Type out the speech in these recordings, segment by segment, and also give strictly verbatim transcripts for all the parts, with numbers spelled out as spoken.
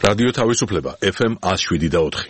რადიო თავისუფლება ეფ ემ one oh seven და four.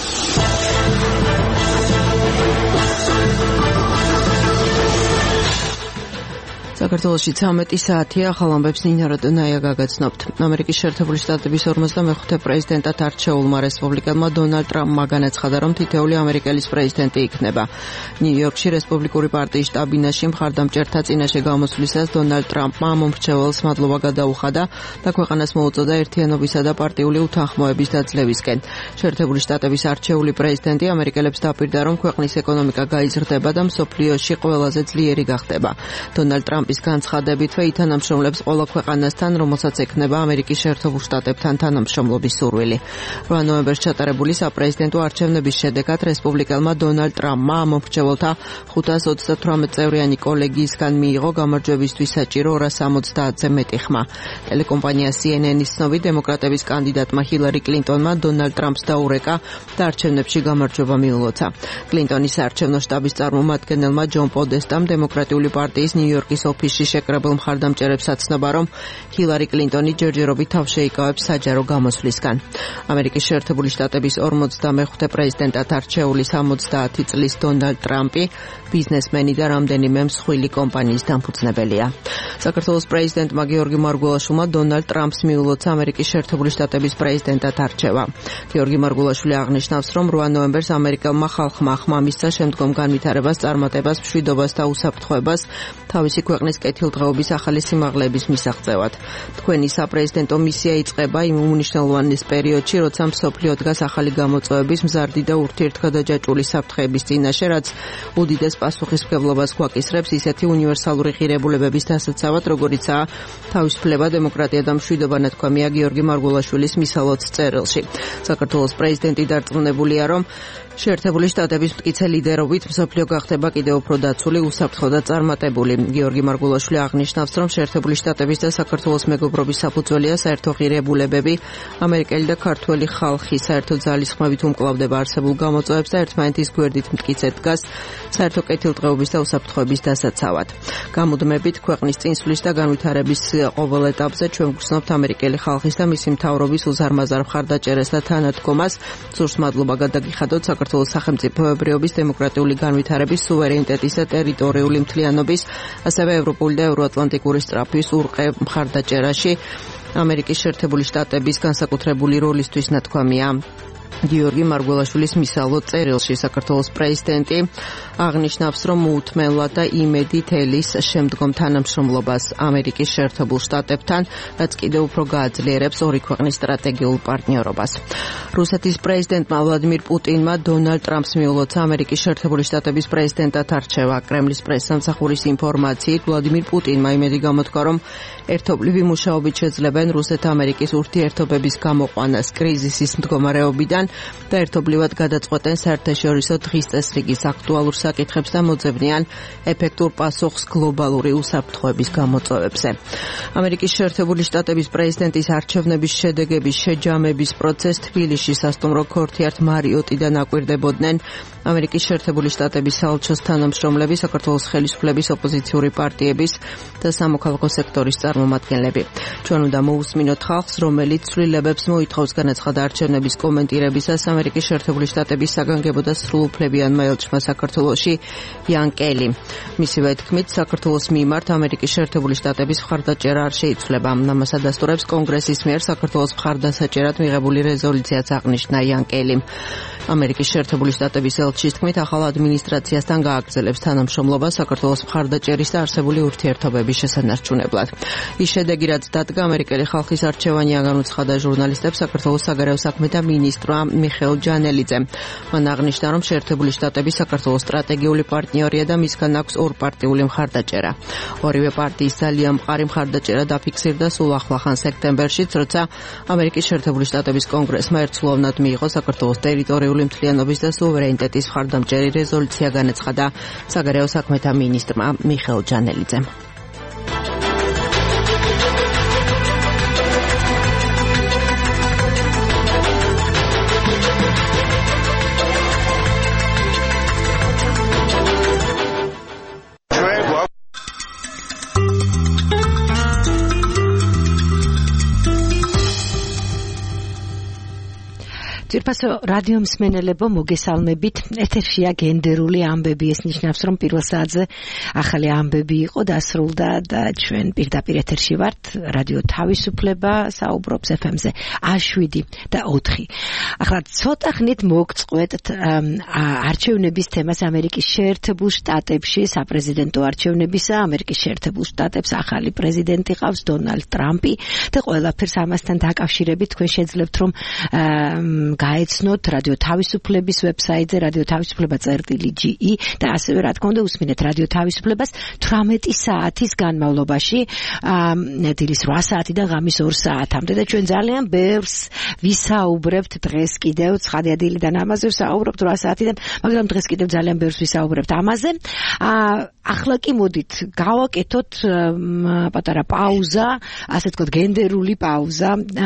საქართველოში ცამეტი საათია, ახალ ამბებს ნინა როდონაია გაგაცნობთ. ამერიკის შეერთებული შტატების ორმოცდამეხუთე პრეზიდენტად არჩეულმა რესპუბლიკელმა დონალდ ტრამპმა განაცხადა, რომ თითოეული ამერიკელის პრეზიდენტი იქნება. ნიუ-იორკში რესპუბლიკური პარტიის შტაბ-ბინაში მხარდამჭერთა წინაშე გამოსვლისას დონალდ ტრამპმა მომრჩეველს მადლობა გადაუხადა და ქვეყანას მოუწოდა ერთიანობისა და პარტიული უთანხმოების დაძლევისკენ. შეერთებული შტატების არჩეული პრეზიდენტი ამერიკელებს დაპირდა, რომ ქვეყნის ეკონომიკა გაიზრდება და მსოფლიოში ყველაზე ძლიერი გახდება. დონალდ ტრამპი ის განცხადებითვე ითანამშრომლებს ყველა ქვეყანასთან, რომელსაც ექნება ამერიკის შეერთებულ შტატებთან თანამშრომლობის სურვილი. რვა ნოემბერს ჩატარებული საპრეზიდენტო არჩევნების შედეგად რესპუბლიკელმა დონალდ ტრამპმა ამომრჩეველთა ხუთას ოცდათვრამეტ წევრიანი კოლეგიისგან მიიღო გამარჯვებისთვის საჭირო ორას სამოცდაათზე მეტი ხმა. ტელეკომპანია სი ენ ენ-ის ცნობით, დემოკრატების კანდიდატმა ჰილარი კლინტონმა დონალდ ტრამპს დაურეკა და არჩევნებში გამარჯვება მიულოცა. კლინტონის საარჩევნო შტაბის წარმომადგენელმა ჯონ პოდესტამ დემოკრატიული პარტიის ნიუ-იორკის ოფისში შეკრებილ მხარდამჭერებს აცნობა, რომ ჰილარი კლინტონი ჯერჯერობით თავ შეიკავებს საჯარო გამოსვლისგან. ამერიკის შეერთებული შტატების ორმოცდამეხუთე პრეზიდენტად არჩეული სამოცდაათი წლის დონალდ ტრამპი ბიზნესმენი და რამდენიმე მსხვილი კომპანიის დამფუძნებელია. საქართველოს პრეზიდენტმა გიორგი მარგველაშვილმა დონალდ ტრამპს მიულოცა ამერიკის შეერთებული შტატების პრეზიდენტად არჩევა. გიორგი მარგველაშვილი აღნიშნავს, რომ რვა ნოემბერს ამერიკელმა ხალხმა ხმა მისცა შემდგომ განვითარებას, წარმატებას, მშვიდობას და უსაფრთხოებას თავისი ქვეყნის კეთილდღეობის ახალი სიმაღლეების მისაღწევად. თქვენი საპრეზიდენტო მისია იწყება იმ უმნიშვნელოვანეს პერიოდში, როცა მსოფლიო დგას ახალი გამოწვევების, მზარდი და ურთიერთგადაჯაჭვული საფრთხეების წინაშე, რაც უდიდეს პასუხისმგებლობას გვაკისრებს ისეთი უნივერსალური ღირებულებების დასაცავად, როგორიცაა თავისუფლება, დემოკრატია და მშვიდობა, ნათქვამია გიორგი მარგველაშვილის მისალოც წერილში. საქართველოს პრეზიდენტი დარწმუნებულია, რომ შეერთებული შტატების მტკიცე ლიდერობით მსოფლიო გახდება კიდევ უფრო დაცული, უსაფრთხო და წარმატებული. გიორგი მარგველაშვილი აღნიშნავს, რომ შეერთებული შტატების და საქართველოს მეგობრობის საფუძველია საერთო ღირებულებები, ამერიკელი და ქართველი ხალხი საერთო ძალისხმევით უმკლავდება არსებულ გამოწვევებს და ერთმანეთის გვერდით მტკიცედ დგას საერთო კეთილდღეობის და უსაფრთხოების დასაცავად. გამუდმებით ქვეყნის წინსვლის და განვითარების ყოველ ეტაპზე ჩვენ გვგრძნობთ ამერიკელი ხალხის და მისი მთავრობის უზარმაზარ მხარდაჭერას და თანადგომას. სურს მადლობა გადაგიხადოთ საქართველოს სახელმწიფოებრიობის, დემოკრატიული განვითარების, სუვერენიტეტის და ტერიტორიული მთლიანობის, ასევე ევროპული და ევროატლანტიკური სწრაფვის ურყე მხარდაჭერაში ამერიკის შეერთებული შტატების განსაკუთრებული როლისთვის, ნათქვამია გიორგი მარგველაშვილის მისალო წერილში. საქართველოს პრეზიდენტი აღნიშნავს, რომ მოუთმენლად და იმედით ელის შემდგომ თანამშრომლობას ამერიკის შეერთებულ შტატებთან, რაც კიდევ უფრო გააძლიერებს ორი ქვეყნის სტრატეგიულ პარტნიორობას. რუსეთის პრეზიდენტმა ვლადიმირ პუტინმა დონალდ ტრამპს მიულოცა ამერიკის შეერთებული შტატების პრეზიდენტად არჩევა. კრემლის პრესსამსახურის ინფორმაციით, ვლადიმირ პუტინმა იმედი გამოთქვა, რომ ერთობლივი მუშაობით შეძლებენ რუსეთ-ამერიკის ურთიერთობების გამოყვანას კრიზისის მდგომარეობიდან და ერთობლივად გადაწყვეტენ საერთაშორისო დღის წესრიგის აქტუალურ საკითხებს და მოძებნიან ეფექტურ პასუხს გლობალური უსაფრთხოების გამოწვევებზე. ამერიკის შეერთებული შტატების პრეზიდენტის არჩევნების შედეგების შეჯამების პროცესს თბილისში სასტუმრო ქორთიართ მარიოტიდან აკვირდებოდნენ ამერიკის შეერთებული შტატების საელჩოს თანამშრომლები, საქართველოს ხელისუფლების ოპოზიციური პარტიების და სამოქალაქო სექტორის წარმომადგენლები. ჩვენ უნდა მოусმინოთ ხალხს, რომელიც ცვლილებებს მოითხოვს, განაცხადა არჩევნების კომენტირებისას ამერიკის შეერთებული შტატების საგანგებო და სრულუფლებიანმა ელჩმა საქართველოში იან კელი. მისივე თქმით, საქართველოს მიმართ ამერიკის შეერთებული შტატების მხარდაჭერა არ შეიცვლება. ამას ადასტურებს კონგრესის მიერ საქართველოს მხარდასაჭერად მიღებული რეზოლუციაც, აღნიშნა იან კელი. ამერიკის შეერთებული შტატების ელჩის თქმით, ახალ ადმინისტრაციასთან გააგრძელებს თანამშრომლობა საქართველოს მხარდაჭერის და არსებული ურთიერთობების შესანარჩუნებლად. ის შედეგი, რაც დადგა ამერიკელი ხალხის არჩევანია, განუცხადა ჟურნალისტებს საქართველოს საგარეო საქმეთა მინისტრმა მიხეილ ჯანელიძემ. მან აღნიშნა, რომ შეერთებული შტატები საქართველოს სტრატეგიული პარტნიორია და მისგან აქვს ორპარტიული მხარდაჭერა. ორივე პარტიის ძალიან მყარი მხარდაჭერა დაფიქსირდა სულ ახლახან სექტემბერშიც, როცა ამერიკის შეერთებული შტატების კონგრესმა ერთსულოვნად მიიღო საქართველოს ტერიტორიული მთლიანობის და სუვერენიტეტის მხარდამჭერი რეზოლუცია, განაცხადა საგარეო საქმეთა მინისტრმა მიხეილ ჯანელიძემ. ძირფასო რადიო მსმენელებო, მოგესალმებით. ეთერშია გენდერული ამბები, ეს ნიშნავს, რომ პირველ საათზე ახალი ამბები იყო დასრულდა და ჩვენ პირდაპირ ეთერში ვართ. რადიო თავისუფლება საუბრობს ეფ ემ-ზე შვიდი და ოთხი. ახლა ცოტა ხნით მოგწყვეტთ არჩევნების თემას ამერიკის შეერთებულ შტატებში, საპრეზიდენტო არჩევნებისა. ამერიკის შეერთებულ შტატებს ახალი პრეზიდენტი ყავს, დონალდ ტრამპი და ყველაფერს ამასთან დაკავშირებით თქვენ შეძლებთ, რომ გაეცნოთ რადიო თავისუფლების ვებსაიტზე რადიო თავისუფლება წერტილი ჯი ი და ასევე რა თქმა უნდა უსმინეთ რადიო თავისუფლებას თვრამეტი საათის განმავლობაში დილის რვა საათიდან ღამის ორ საათამდე და ჩვენ ძალიან ბევრს ვისაუბრებთ დღეს კიდევ ცხადია დილიდან ამაზე ვსაუბრობთ რვა საათიდან, მაგრამ დღეს კიდევ ძალიან ბევრს ვისაუბრებთ ამაზე. ახლა კი მოდით გავაკეთოთ პატარა პაუზა, ასე ვთქვათ გენდერული პაუზა.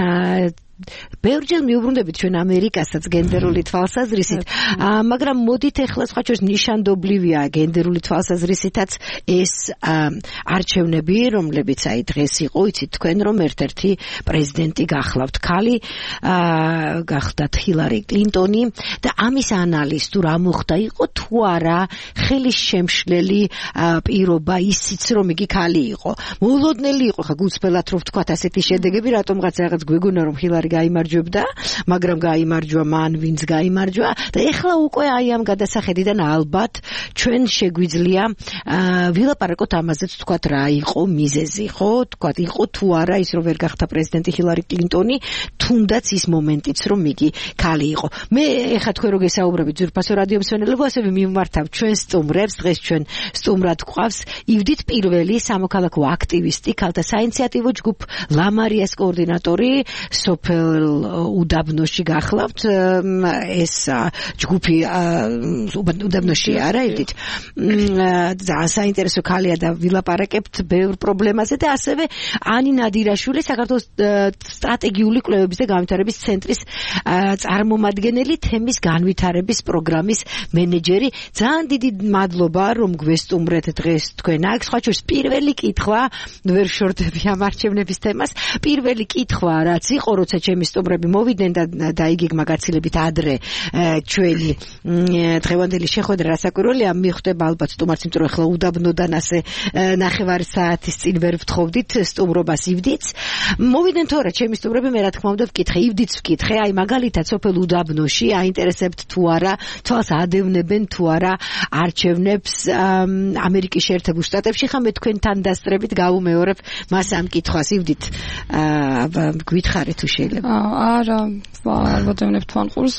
ბევრჯერ მიუბრუნდებით ჩვენ ამერიკასაც გენდერული თვალსაზრისით, მაგრამ მოდით ახლა სხვა შორის ნიშანდობლივია გენდერული თვალსაზრისითაც ეს არჩევნები, რომლებიც აი დღეს იყო, იცით თქვენ რომ ერთ-ერთი პრეზიდენტი გახლავთ ქალი, გახდათ ჰილარი კლინტონი და ამის ანალიზ თუ რა მოხდა იყო თუ არა ხელის შემშლელი პირობა ისიც რომ იგი ქალი იყო. მოულოდნელი იყო ხა გულწრფელად რომ ვთქვათ ასეთი შედეგები, რატომღაც რაღაც გვეგონა რომ ჰილარი გაიმარჯვებდა, მაგრამ გაიმარჯვა მან ვინც გაიმარჯვა და ეხლა უკვე აი ამ გადასახედიდან ალბათ ჩვენ შეგვიძლია ვილაპარაკოთ ამაზეც თქვათ რა იყო მიზეზი, ხო? თქვათ იყო თუ არა ის რომ ვერ გახდა პრეზიდენტი ჰილარი კლინტონი, თუნდაც ის მომენტიც რომ იგი ქალი იყო. მე ეხლა თქვენ რო გესაუბრებით ძვირფასო რადიო მსმენელებო, ასევე მიმართავ ჩვენ სტუმრებს, დღეს ჩვენ სტუმრად გვყავს ივდით პირველი სამოქალაქო აქტივისტი, ქალთა საინიციატივო ჯგუფ ლამარიას კოორდინატორი, სოფელ უდაბნოში გახლავთ, ეს ჯგუფი უდაბნოში არა იდით ძალიან საინტერესო ქალია და ვილაპარაკებთ ბევრ პრობლემაზე და ასევე ანი ნადირაშვილი, საქართველოს სტრატეგიული კვლევების და განვითარების ცენტრის წარმომადგენელი, თემის განვითარების პროგრამის მენეჯერი. ძალიან დიდი მადლობა რომ გვესტუმრეთ დღეს თქვენ აქ. სხვა შორის პირველი კითხვა, ვერ შორდები ამ არჩევნების თემას, პირველი კითხვა რაც იყო, როცა ჩემი სტუმრები მოვიდნენ და დაიგეგმა გაცილებით ადრე ჩვენი დღევანდელი შეხვედრა რასაკვირველია მიხვდება ალბათ სტუმარს, იმიტომ რომ ახლა უდაბნოდან ასე ნახევარი საათის წინ ვერ ვთხოვდით სტუმრობას ივდიც. მოვიდნენ თორე ჩემი სტუმრები, მე რა თქმა უნდა ვკითხე, ივდიც ვკითხე, აი მაგალითად სოფელ უდაბნოში აინტერესებთ თუ არა, თვალს ადევნებენ თუ არა არჩევნებს ამერიკის შეერთებულ შტატებში. ხა მე თქვენთან დასწრებით გავუმეორებ მას ამ კითხვას. ივდით გითხარით თუ შეიძლება. არა, ალბათ ემნებ თან ყურს.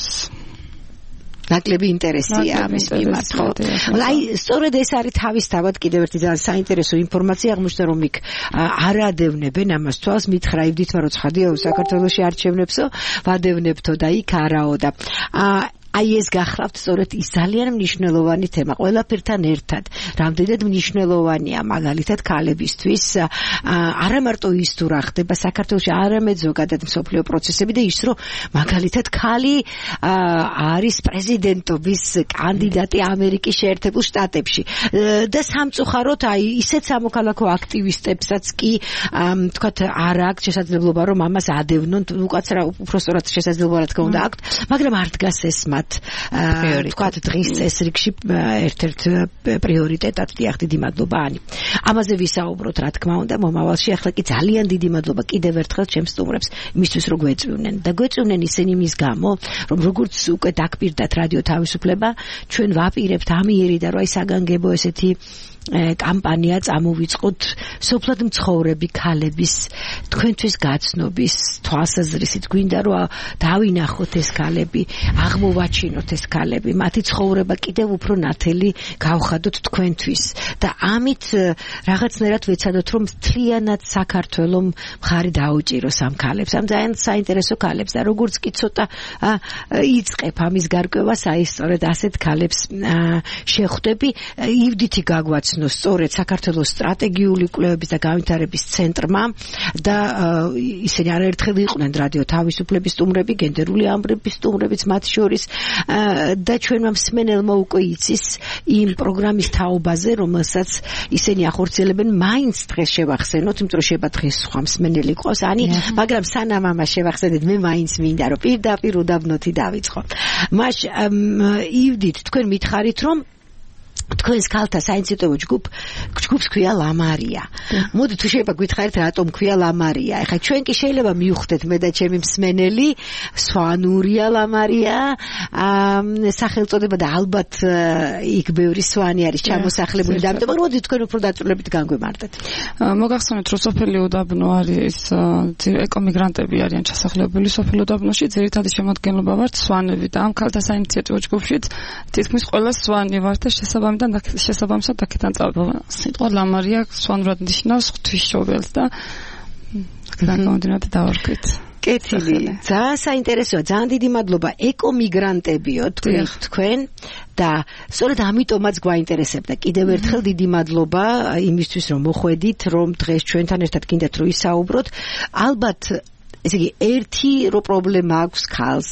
ნაკლები ინტერესია ამის მიმართ, ხო? აი, სწორედ ეს არის თავისთავად კიდევ ერთი ძალიან საინტერესო ინფორმაცია, აღმოჩნდა რომ იქ არ ადევნებენ ამას თვალს, მითხრა ივდით, რომ ცხადია საქართველოში არჩევნებსო, ვადევნებთო და იქ არაო და აი ეს გახლავთ სწორედ ის ძალიან მნიშვნელოვანი თემა ყველაფერთან ერთად. რამდენად მნიშვნელოვანია მაგალითად ქალებისთვის არა მარტო ის თუ რა ხდება საქართველოში, არამედ ზოგადად მსოფლიო პროცესები და ის რომ მაგალითად ქალი არის პრეზიდენტობის კანდიდატი ამერიკის შეერთებულ შტატებში და სამწუხაროდ აი ისეთ სამოქალაქო აქტივისტებსაც კი თქვათ არ აქვს შესაძლებლობა რომ ამას ადევნონ, უკაცრა უпростоრად შესაძლებლობა რა თქმა უნდა აქვთ, მაგრამ არ დგას ეს მათ თქვათ დღის წესრიგში ერთ-ერთ პრიორიტეტად. დიახ, დიდი მადლობა ანი. ამაზე ვისაუბროთ რა თქმა უნდა მომავალში. ახლა კი ძალიან დიდი მადლობა კიდევ ერთხელ ჩემს სტუმრებს იმისთვის რომ გვეწვინენ და გვეწვინენ ისინი იმის გამო, რომ როგორც უკვე დაგპირდათ რადიო თავისუფლება, ჩვენ ვაპირებთ ამიერი და რა ისაგანგებო ესეთი კამპანია წამოვიწყოთ სოფლად მცხოვრები ქალების თქვენთვის გაცნობის თვალსაზრისით. გვინდა რომ დავინახოთ ეს ქალები, აღმოვაჩინოთ ეს ქალები, მათი ცხოვრება კიდევ უფრო ნათელი გავხადოთ თქვენთვის და ამით რაღაცნაირად ვეცადოთ რომ მთლიანად საქართველოს მხარი დაუჭიროს ამ ქალებს, ამ ძალიან საინტერესო ქალებს და როგორც კი ცოტა იწყებ ამის გარკვევას, აი სწორედ ასეთ ქალებს შეხვდები. ივდითი გაგვაც სწორედ საქართველოს სტრატეგიული კვლევების და განვითარების ცენტრმა და ისინი არაერთხელ იყვნენ რადიო თავისუფლების სტუმრები, გენდერული ამბების სტუმრებიც მათ შორის და ჩვენმა მსმენელმა უკვე იცის იმ პროგრამის თაო თაობაზე, რომელსაც ისინი ახორციელებენ, მაინც დღეს შევახსენოთ, იმიტომ რომ შეიძლება დღეს სხვა მსმენელი ყავს, ანი, მაგრამ სანამ ამას შევახსენეთ, მე მაინც მინდა რომ პირდაპირ უდაბნოთი დავიწყო. მას ივდით, თქვენ მითხარით რომ თქვენს ქალთა საინციდენტო ჯგუფ ჯგუფს ქვია ლამარია. მოდი თუ შეიძლება გითხარით რატომ ქვია ლამარია. ეხლა ჩვენ კი შეიძლება მივხვდეთ მე და ჩემი მსმენელი სვანურია ლამარია სახელწოდება და ალბათ იქ ბევრი სვანი არის ჩამოსახლებული და ამიტომ მოდი თქვენ უფრო დაწვრილებით განგვემართეთ. მოგახსენოთ რომ სოფელი უდაბნო არის ეკომიგრანტები არიან ჩასახლებული სოფელ უდაბნოში, ძირითადი შემადგენლობა ვართ სვანები და ამ ქალთა საინიციატივო ჯგუფშიც თითქმის ყველა სვანი ვართ და შესაბამისად შესაბამისად აქედან წავიდა სიტყვა ლამარია სვანურად ნიშნავს ღვთისმშობელს და აქედან გამომდინარე დავარქვით. კეთილი, ძალიან საინტერესოა, ძალიან დიდი მადლობა ეკომიგრანტებიო თქვენ და სწორედ ამიტომაც გვაინტერესებდა. კიდევ ერთხელ დიდი მადლობა იმისთვის რომ მოხვედით, რომ დღეს ჩვენთან ერთად გინდათ რომ ისაუბროთ. ალბათ ესე იგი ერთი რო პრობლემა აქვს ქალს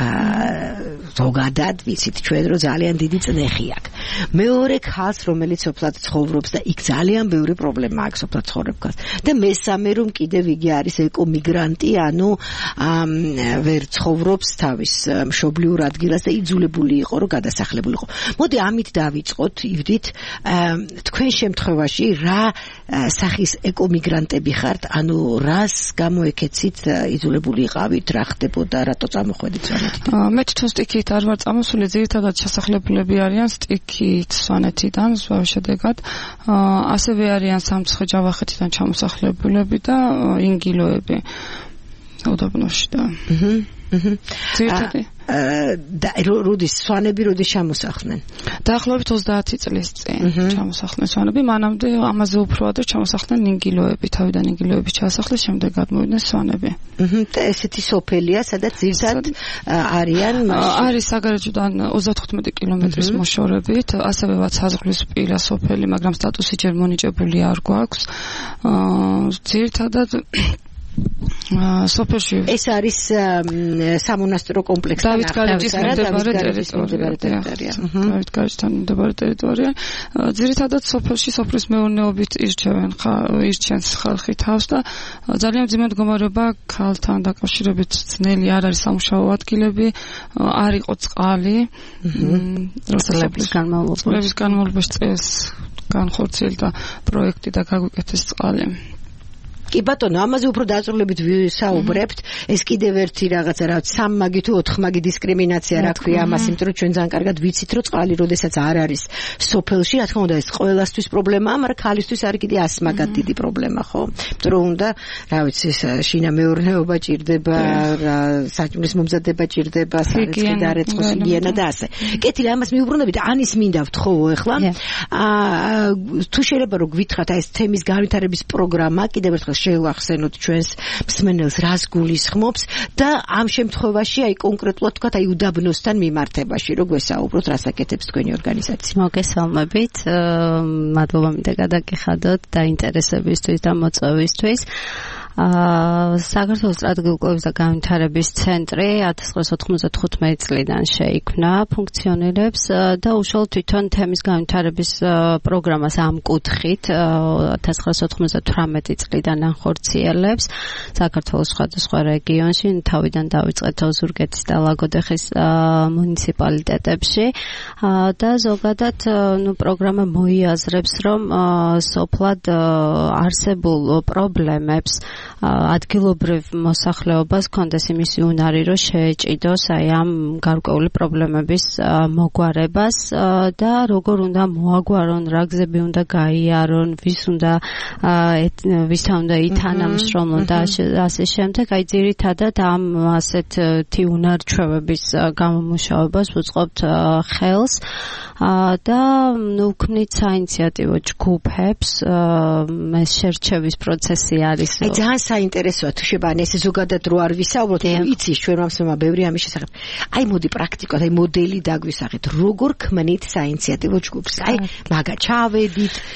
ზოგადად ვიცით ჩვენ რომ ძალიან დიდი წნეხი აქვს. მეორე ქალს რომელიც სოფლად ცხოვრობს და იქ ძალიან ბევრი პრობლემა აქვს სოფლად ცხოვრებ ქალს. და მესამე რომ კიდევ იგი არის ეკომიგრანტი, ანუ ვერ ცხოვრობს თავის მშობლიურ ადგილას და იძულებული იყო რომ გადასახლებული იყო. მოდი ამით დავიწყოთ, ივდით, თქვენ შემთხვევაში რა სახის ეკომიგრანტები ხართ, ანუ რას გამოეკეცით იძულებული იყავით, რა ხდებოდა, რატო წამოხვედით სვანეთიდან? მე თვითონ სტიქით არ ვარ წამოსული, ძირითადად ჩასახლებულები არიან სტიქით სვანეთიდან, ზვავის შედეგად. ასევე არიან სამცხე-ჯავახეთიდან ჩამოსახლებულები და ინგილოები უდაბნოში და ძირითადი და როდის სვანები როდის ჩამოსახლდნენ? დაახლოებით ოცდაათი წლის წინ ჩამოსახლდნენ სვანები, მანამდე ამაზე უფრო ადრე ჩამოსახლდნენ ინგილოები, თავიდან ინგილოები ჩასახლეს, შემდეგ გადმოვიდნენ სვანები. და ესეთი სოფელია, სადაც ძირითადად არიან არის საგარეჯოდან ოცდათხუთმეტი კილომეტრის მოშორებით, ასევეවත් საზღვრის პირა სოფელი, მაგრამ სტატუსი ჯერ მონიჭებული არ გვაქვს. ძირითადად სოფელში ეს არის სამონასტრო კომპლექსი დავითგარეჯის მდებარე ტერიტორია. დავითგარეჯთან მდებარე ტერიტორია. ძირითადად სოფელში სოფლის მეურნეობით ირჩევენ ირჩენს ხალხი თავს და ძალიან მძიმე მდგომარეობა ქალთან დაკავშირებით ძნელი არ არის სამუშაო ადგილები, არ იყო წყალი. წლების განმავლობაში განმავლობაში წელს განხორციელდა პროექტი და გაგვიკეთეს წყალი. კი ბატონო, ამაზე უფრო დაწვრილებით ვისაუბრებთ. ეს კიდევ ერთი რაღაცა, რა სამმაგი თუ ოთხმაგი დისკრიმინაცია რა ქვია ამას, იმიტომ რომ ჩვენ ძალიან კარგად ვიცით, რომ წყალი როდესაც არ არის სოფელში, რა თქმა უნდა, ეს ყველასთვის პრობლემაა, მაგრამ ქალისთვის არის კიდე ასმაგად დიდი პრობლემა, ხო? იმიტომ რომ უნდა, რა ვიცი, შინა მეურნეობა ჭირდება, საჭმლის მომზადება ჭირდება, სარეცხი და რეცხვის ჰიგიენა და ასე. კეთილი, ამას მიუბრუნდებით, ანის მინდა ვთხოვო ახლა. აა თუ შეიძლება რომ გვითხრათ აი ეს თემის განვითარების პროგრამა, კიდევ ერთხელ შევახსენოთ ჩვენს მსმენელს რას გულისხმობს და ამ შემთხვევაში აი კონკრეტულად თქვათ აი უდაბნოსთან მიმართებაში რო გვესაუბროთ, რას აკეთებს თქვენი ორგანიზაცია. მოგესალმებით, მადლობა მინდა გადაგიხადოთ დაინტერესებისთვის და მოწვევისთვის. საქართველოს სტრატეგიული კვლევის და განვითარების ცენტრი ათას ცხრაასი ოთხმოცდათხუთმეტი წლიდან შეიქმნა, ფუნქციონირებს და უშუალოდ თვითონ თემის განვითარების პროგრამას ამ კუთხით ათას ცხრაასი ოთხმოცდათვრამეტი წლიდან ახორციელებს საქართველოს სხვადასხვა რეგიონში, თავიდან დავიწყეთ ოზურგეთის და ლაგოდეხის მუნიციპალიტეტებში და ზოგადად ნუ პროგრამა მოიაზრებს, რომ სოფლად არსებულ პრობლემებს ადგილობრივ მოსახლეობას კონდეს იმისი უნარი, რომ შეეჭიდოს აი ამ გარკვეული პრობლემების მოგვარებას და როგორ უნდა მოაგვარონ, რა გზები უნდა გაიარონ, ვის უნდა ვისთან უნდა ითანამშრომლონ და ასე შემდეგ. აი ძირითადად ამ ასეთი უნარჩვევების გამომუშავებას ვუწყობთ ხელს და ნუ ვქმნით საინიციატივო ჯგუფებს, ეს შერჩევის პროცესი არის. აი ძალიან საინტერესოა, თუ შეიძლება ეს ზოგადად რო არ ვისაუბროთ, იცი ჩვენ მომსმა ბევრი ამის შესახებ. აი მოდი პრაქტიკულად, აი მოდელი დაგვისახეთ, როგორ ქმნით საინიციატივო ჯგუფს. აი მაგა ჩავედით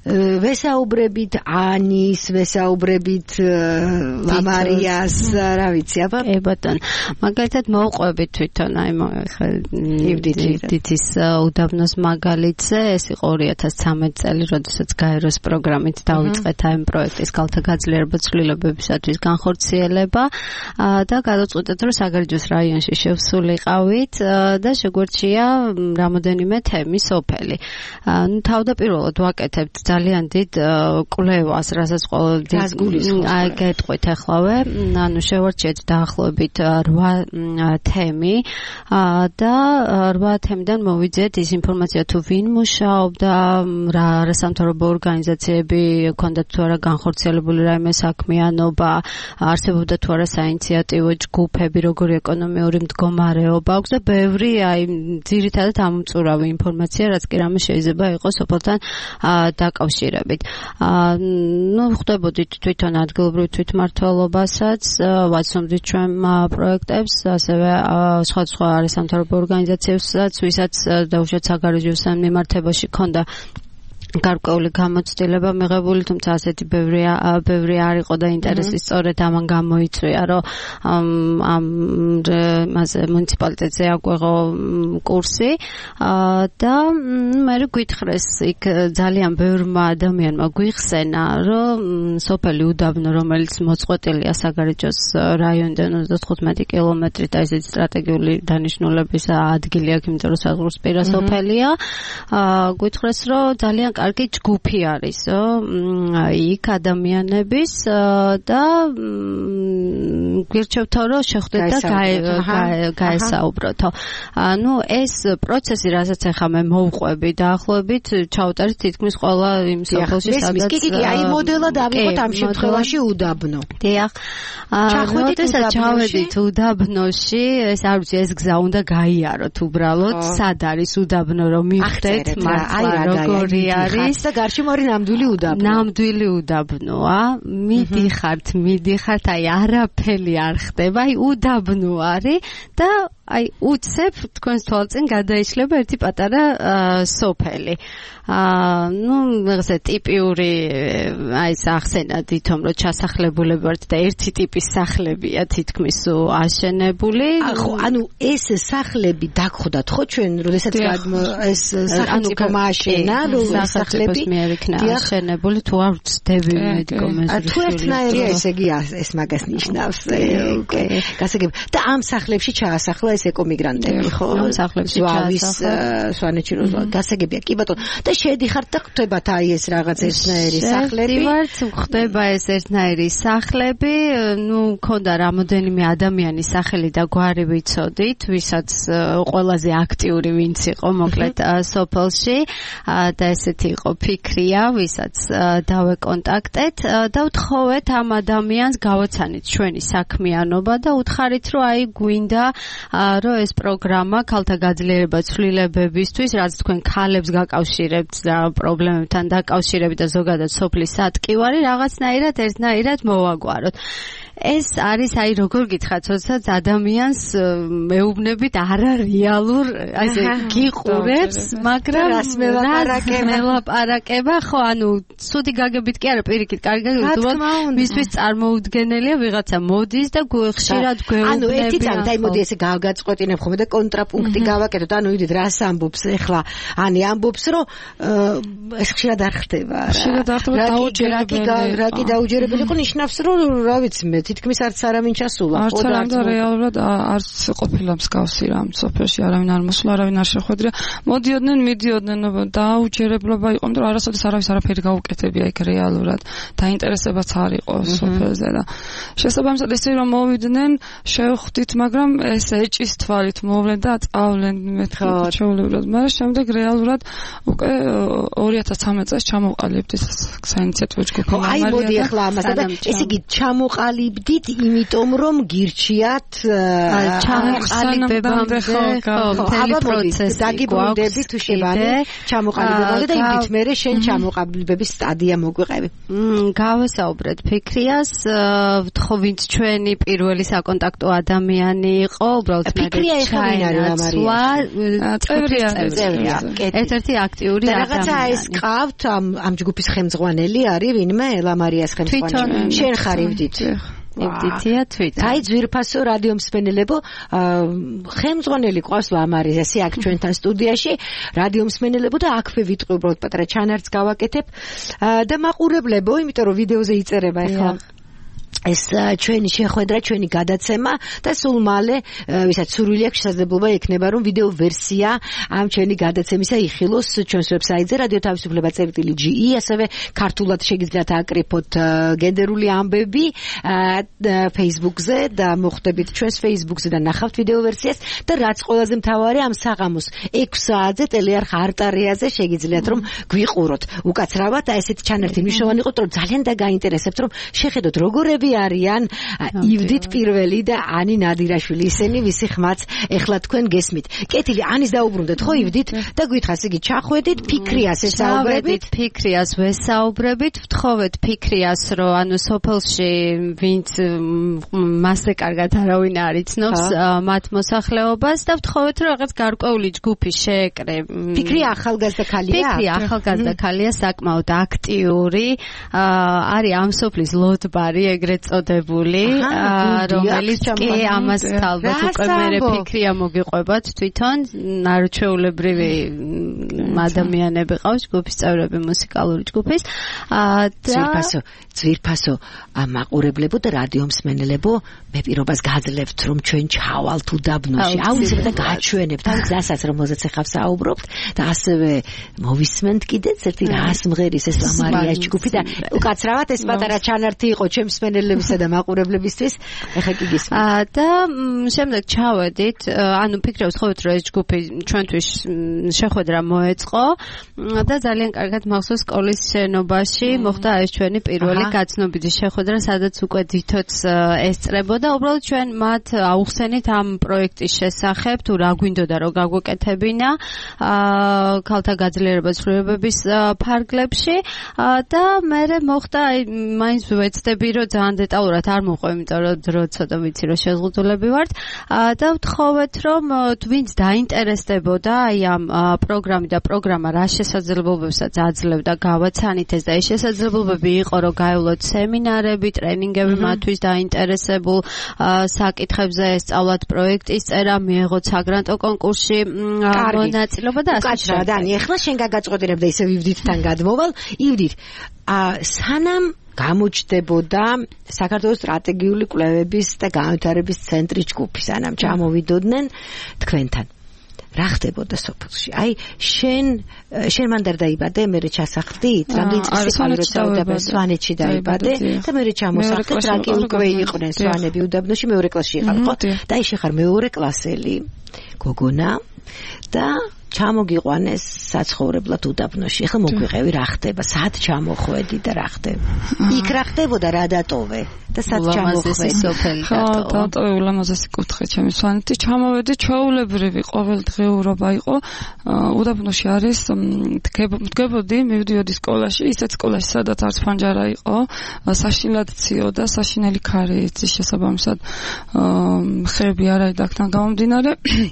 ვესაუბრებით ანის, ვესაუბრებით ლამარიას, რა ვიცი, აბა. კი ბატონო. მაგალითად მოვყვებით თვითონ აი ხა ივდითის უდაბნოს მაგალითზე, ეს იყო ორი ათას ცამეტი წელი, როდესაც გაეროს პროგრამით დავიწყეთ აი პროექტის კალთა გაძლიერება ცვლილებებისათვის განხორციელება და გადაწყვეტეთ, რომ საგარეჯოს რაიონში შევსულიყავით და შეგვერჩია რამოდენიმე თემი სოფელი. ნუ თავდაპირველად ვაკეთებთ ძალიან დიდ კვლევას, რასაც ყოველდღე აი გეტყვით ახლავე, ანუ შევარჩიეთ დაახლოებით რვა თემი და რვა თემიდან მოვიძიეთ ის ინფორმაცია თუ ვინ მუშაობდა, რა არასამთავრობო ორგანიზაციები ჰქონდათ თუ არა განხორციელებული რაიმე საქმიანობა, არსებობდა თუ არა საინიციატივო ჯგუფები, როგორი ეკონომიური მდგომარეობა აქვს და ბევრი აი ძირითადად ამომწურავი ინფორმაცია, რაც კი რამე შეიძლება იყოს სოფელთან დაკავშირებით. ნუ ხვდებოდით თვითონ ადგილობრივ თვითმმართველობასაც, ვაცნობდით ჩვენ პროექტებს, ასევე სხვადასხვა არასამთავრობო ორგანიზაციებსაც, ვისაც დაუშვათ საგარეჯოს მიმართებაში ქონდა გარკვეული გამოცდილება მიღებული, თუმცა ასეთი ბევრი ბევრი არ იყო და ინტერესი სწორედ ამან გამოიწვია, რომ ამ მასე მუნიციპალიტეტზე აგვეღო კურსი და მე გვითხრეს იქ ძალიან ბევრმა ადამიანმა გვიხსენა, რომ სოფელი უდაბნო, რომელიც მოწყვეტილია საგარეჯოს რაიონიდან ოცდათხუთმეტი კილომეტრით, აი ესეთი სტრატეგიული დანიშნულების ადგილი აქვს, იმიტომ რომ საზღვრისპირა სოფელია, გვითხრეს, რომ ძალიან კარგი ჯგუფი არისო, იქ ადამიანების და გვირჩევთო, რომ შეხვდეთ და გაესაუბროთო. ანუ ეს პროცესი, რასაც ახლა მე მოვყვები დაახლოებით, ჩავუტარეთ თითქმის ყველა იმ სოფელში, სადაც კი, კი, აი მოდელად ავიღოთ ამ შემთხვევაში უდაბნო. დიახ. როდესაც ჩავედით უდაბნოში, ეს არ ვიცი, ეს გზა უნდა გაიაროთ უბრალოდ, სად არის უდაბნო, რომ მივხვდეთ, მართლა როგორი არის და გარშემო არის ნამდვილი უდაბნო. ნამდვილი უდაბნოა. მიდიხართ, მიდიხართ, აი არაფერი არ ხდება, აი უდაბნო არის და აი უცებ თქვენს თვალწინ გადაიშლება ერთი პატარა სოფელი. აა ნუ ესე ტიპიური აი სახსენა თვითონ რომ ჩასახლებულები ვართ და ერთი ტიპის სახლებია თითქმის აშენებული. ხო, ანუ ეს სახლები დაგხვდათ ხო ჩვენ, როდესაც ეს სახელმწიფო მააშენა, რომ სახლები მიერ იქნა აშენებული, თუ არ ვწდები მეგონა. თუ ერთნაირია ესე იგი ეს მაგას ნიშნავს. გასაგებ და ამ სახლებში ჩაასახლა ეს ეკომიგრანტები, ხო? ამ სახლებში ჩაასახლა სვანეთში რო გასაგებია. კი ბატონო. და შედიხართ და ხვდებათ აი ეს რაღაც ერთნაირი სახლები. შევდივართ, ხვდება ეს ერთნაირი სახლები, ნუ მქონდა რამოდენიმე ადამიანის სახელი და გვარი ვიცოდით, ვისაც ყველაზე აქტიური ვინც იყო მოკლედ სოფელში და ესეთი იყო ფიქრია, ვისაც დავეკონტაქტეთ და ვთხოვეთ ამ ადამიანს გავაცანით ჩვენი საქმიანობა და უთხარით, რომ აი გვინდა რომ ეს პროგრამა ქალთა გაძლიერება ცვლილებებისთვის, რაც თქვენ ქალებს გაკავშირებთ და პრობლემებთან დაკავშირებით და ზოგადად სოფლის სატკივარი რაღაცნაირად ერთნაირად მოვაგვაროთ. ეს არის აი როგორ გითხრათ, როდესაც ადამიანს მეუბნებით არარეალურ აი ესე გიყურებს, მაგრამ რას მელაპარაკება, ხო, ანუ ცუდი გაგებით კი არა, პირიქით, კარგი გაგებით, მისთვის წარმოუდგენელია ვიღაცა მოდის და ხშირად გვეუბნებიან. ანუ ერთი წამით აი მოდი ესე გავგაწყვეტინებ ხოლმე და კონტრაპუნქტი გავაკეთოთ, ანუ იდით რას ამბობს ახლა, ანი ამბობს, რომ ეს ხშირად არ ხდება რა. ხშირად არ ხდება, დაუჯერებელი. რა კი დაუჯერებელი იყო, ნიშნავს, რომ რა ვიცი მე თითქმის არც არავინ ჩასულა. არც არავინ და რეალურად არც ყოფილა მსგავსი რამ სოფელში, არავინ არ მოსულა, არავინ არ შეხვედრია. მოდიოდნენ, მიდიოდნენ, დაუჯერებლობა იყო, იმიტომ რომ არასოდეს არავის არაფერი გაუკეთებია იქ რეალურად. დაინტერესებაც არ იყო სოფელზე და შესაბამისად ესე რომ მოვიდნენ, შევხვდით, მაგრამ ეს ეჭის თვალით მოვლენ და წავლენ მეთქი ჩაულებრად. მაგრამ შემდეგ რეალურად უკვე ორი ათას ცამეტი წელს ჩამოვყალიბდით საინიციატივო ჯგუფი. აი მოდი ახლა ამასა და ესე იგი ჩამოყალიბ იბდით იმიტომ რომ გირჩიათ ჩამოყალიბებამდე ხო მთელი პროცესი დაგიბრუნდები თუ შევანი ჩამოყალიბებამდე და იბდით მე შენ ჩამოყალიბების სტადია მოგვიყევი. გავესაუბრეთ ფიქრიას, ვთხოვ ვინც ჩვენი პირველი საკონტაქტო ადამიანი იყო, უბრალოდ მე ჩაინაცვა წევრია, ერთ-ერთი აქტიური ადამიანი. რაღაცა ეს ყავთ ამ ამ ჯგუფის ხელმძღვანელი არის ვინმე ლამარიას ხელმძღვანელი. შენ ხარ იბდით. ებდითია თვითონ. აი ძვირფასო რადიო მსმენელებო, ხელმძღვანელი ყავს ლამარიასი აქ ჩვენთან სტუდიაში, რადიო მსმენელებო და აქვე ვიტყვი უბრალოდ პატარა ჩანართს გავაკეთებ და მაყურებლებო, იმიტომ რომ ვიდეოზე იწერება ახლა ეს ჩვენი შეხვედრა, ჩვენი გადაცემა და სულ მალე, ვისაც სურვილი აქვს შესაძლებლობა ექნება რომ ვიდეო ვერსია ამ ჩვენი გადაცემისა იხილოს ჩვენს ვებსაიტზე რადიო თავისუფლება წერტილი ჯი ი, ასევე ქართულად შეგიძლიათ აკრიფოთ გენდერული ამბები Facebook-ზე და მოხვდებით ჩვენს Facebook-ზე და ნახავთ ვიდეო ვერსიას და რაც ყველაზე მთავარი ამ საღამოს ექვს საათზე ტელეარხ არტარიაზე შეგიძლიათ რომ გვიყუროთ უკაცრავად და ესეთი ჩანართი მნიშვნელოვანი იყო რომ ძალიან დაგაინტერესებთ რომ შეხედოთ როგორები არიან იბდით პირველი და ანი ნადირაშვილი ისინი ვისი ხმაც ეხლა თქვენ გესმით. კეთილი ანის დაუბრუნდეთ ხო იბდით და გითხას იგი ჩახვედით ფიქრიას ესაუბრებით ფიქრიას ვესაუბრებით ვთხოვეთ ფიქრიას რომ ანუ სოფელში ვინც მასზე კარგად არავინ არ იცნობს მათ მოსახლეობას და ვთხოვეთ რომ რაღაც გარკვეული ჯგუფი შეეკრე. ფიქრია ახალგაზრდა ქალია? ფიქრია ახალგაზრდა ქალია საკმაოდ აქტიური არის ამ სოფლის ლოტბარი ეგრეთ წოდებული, რომელიც კი ამას ალბათ უკვე მე ფიქრია მოგიყვებათ თვითონ ნარჩეულებრივი ადამიანები ყავს ჯგუფის წევრები მუსიკალური ჯგუფის და ძვირფასო ძვირფასო მაყურებლებო და რადიო მსმენელებო მე პირობას გაძლევთ რომ ჩვენ ჩავალთ უდაბნოში აუცილებლად და გაჩვენებთ ამ გზასაც რომელზეც ახლა საუბრობთ და ასევე მოვისმენთ კიდეც ერთი რას მღერის ეს ლამარიას ჯგუფი და უკაცრავად ეს პატარა ჩანართი იყო ჩემს მსმენელებისა და მაყურებლებისთვის ახლა კი გისმენთ და შემდეგ ჩავედით ანუ ფიქრობთ ხოვეთ რომ ეს ჯგუფი ჩვენთვის შეხვედრა მოეწყო და ძალიან კარგად მახსოვს სკოლის შენობაში მოხდა ეს ჩვენი პირველი გაცნობიტი შეხვედრა სადაც უკვე თვითოც ესწრებოდა უბრალოდ ჩვენ მათ აუხსენით ამ პროექტის შესახებ თუ რა გვინდოდა რომ გაგვეკეთებინა ქალთა გაძლიერება ცვლილებების ფარგლებში და მე მოხდა მაინც ვეცდები რომ ძალიან დეტალურად არ მოყვე იმიტომ რომ დრო ცოტა ვიცი რომ შეზღუდულები ვართ და ვთხოვეთ რომ ვინც დაინტერესდებოდა აი ამ პროგრამით და პროგრამა რა შესაძლებლობებსაც აძლევდა გავაცანით ეს და ეს შესაძლებლობები იყო რომ გაევლოთ სემინარები, ტრენინგები მათთვის დაინტერესებულ საკითხებზე ესწავლათ პროექტის წერა, მიეღოთ საგრანტო კონკურსში მონაწილეობა და ასე შემდეგ. დანი, ახლა შენ გაგაწყვეტინებ და ისე ვივდითთან გადმოვალ, ივდით. სანამ გამოჩნდებოდა საქართველოს სტრატეგიული კვლევების და განვითარების ცენტრის ჯგუფი, სანამ ჩამოვიდოდნენ თქვენთან. რა ხდებოდა სოფელში? აი შენ შენ მანდ არ დაიბადე, მე ჩასახლდით, რამდენი წელი გავიდა სვანეთში დაიბადე და მე ჩამოსახლდით, რა კი უკვე იყვნენ სვანები უდაბნოში, მეორე კლასში იყავ, ხო? და აი შეხარ მეორე კლასელი გოგონა და ჩამოგიყვანეს საცხოვრებლად უდაბნოში. ეხლა მოგვიყევი რა ხდება, სად ჩამოხვედი და რა ხდება? იქ რა ხდებოდა, რა დატოვე და სად ჩამოხვედი? ხო, დატოვე ულამაზესი კუთხე ჩემი სვანეთი. ჩამოვედი, ჩვეულებრივი ყოველდღიურობა იყო. უდაბნოში არის დგებოდი, მივდიოდი სკოლაში, ისეთ სკოლაში, სადაც არც ფანჯარა იყო, საშინლად ციოდა, საშინელი ქარი იცის შესაბამისად ხეები არ არის აქთან გამომდინარე.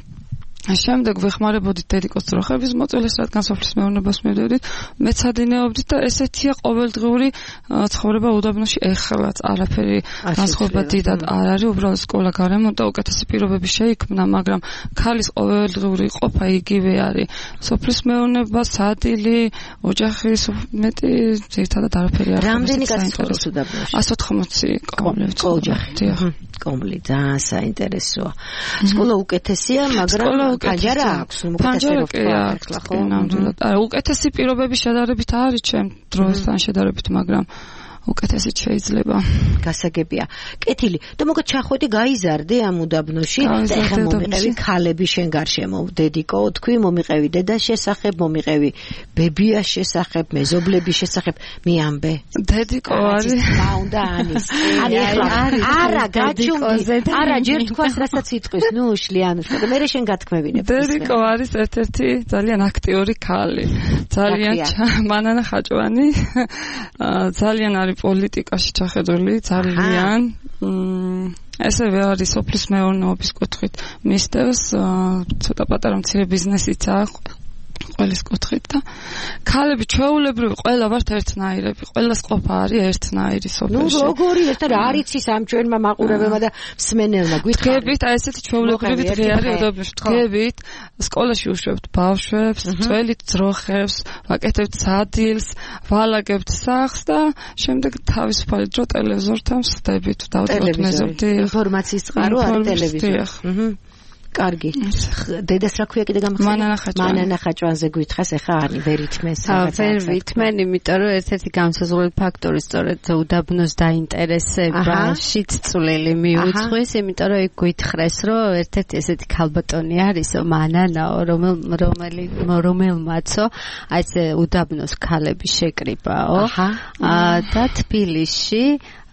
შემდეგ ვეხმარებოდით დედიკოს ძროხების მოწოლეს, რადგან სოფლის მეურნეობას მივდივდით, მეცადინეობდით და ესეთია ყოველდღიური ცხოვრება უდაბნოში ეხლაც არაფერი განსხვავება დიდად არ არის, უბრალოდ სკოლა გარემო და უკეთესი პირობები შეიქმნა, მაგრამ ქალის ყოველდღიური ყოფა იგივე არის. სოფლის მეურნეობა, სადილი, ოჯახი, მეტი ძირითადად არაფერი არ არის. რამდენი გასწავლეს უდაბნოში? ას ოთხმოცი კომლი. ოჯახი. კომლი ძალიან საინტერესოა. სკოლა უკეთესია, მაგრამ ფანჯარა აქვს, ფანჯარა კი აქვს, ხო, ნამდვილად. არა, უკეთესი პირობები შედარებით არის ჩემ დროსთან შედარებით, მაგრამ უკეთესით შეიძლება. გასაგებია. კეთილი. და მოგეთ ჩახვედი გაიზარდე ამ უდაბნოში და ეხლა მომიყევი ქალები შენ გარშემო. დედიკო, თქვი მომიყევი დედას შესახებ, მომიყევი ბებიას შესახებ, მეზობლების შესახებ, მიამბე. დედიკო არის. რა უნდა ანის? არი ეხლა არა გაჩუმდი. არა ჯერ თქვას რასაც იტყვის. ნუ შლიანუშკა და მე შენ გათქმევინებ. დედიკო არის ერთ-ერთი ძალიან აქტიური ქალი. ძალიან მანანა ხაჭვანი. ძალიან არის პოლიტიკაში ჩახედული, ძალიან. ესევე არის სოფლის მეურნეობის კუთხით მისდევს, ცოტა პატარა მცირე ბიზნესიც აქვს. ყველის კუთხით და ქალები ჩვეულებრივი ყველა ვართ ერთნაირები, ყველას ყოფა არის ერთნაირი სოფელში. ნუ როგორი ერთად არ იცის ამ ჩვენმა მაყურებელმა და მსმენელმა გითხარით. გებით აი ესეთი ჩვეულებრივი დღე არის უდაბნოში. გებით სკოლაში უშვებთ ბავშვებს, წველით ძროხებს, ვაკეთებთ სადილს, ვალაგებთ სახლს და შემდეგ თავისუფალი დრო ტელევიზორთან ვსდებით, დავწერთ მეზობდი. ინფორმაციის წყარო არის ტელევიზორი. აჰა. კარგი. დედას რა ქვია კიდე გამახსენე? მანანა ხაჭვანი. მანანა ხაჭვანზე გითხას ახლა ანი ვერ ითმენ სადაც. ვერ ვითმენ, იმიტომ რომ ერთ-ერთი გამსაზღვრელი ფაქტორი სწორედ უდაბნოს დაინტერესებაშიც წვლილი მიუძღვის, იმიტომ რომ იქ გითხრეს, რომ ერთ-ერთი ესეთი ქალბატონი არისო, მანანაო, რომელ რომელი რომელმაცო აი ეს უდაბნოს ქალები შეკრიბაო. და თბილისში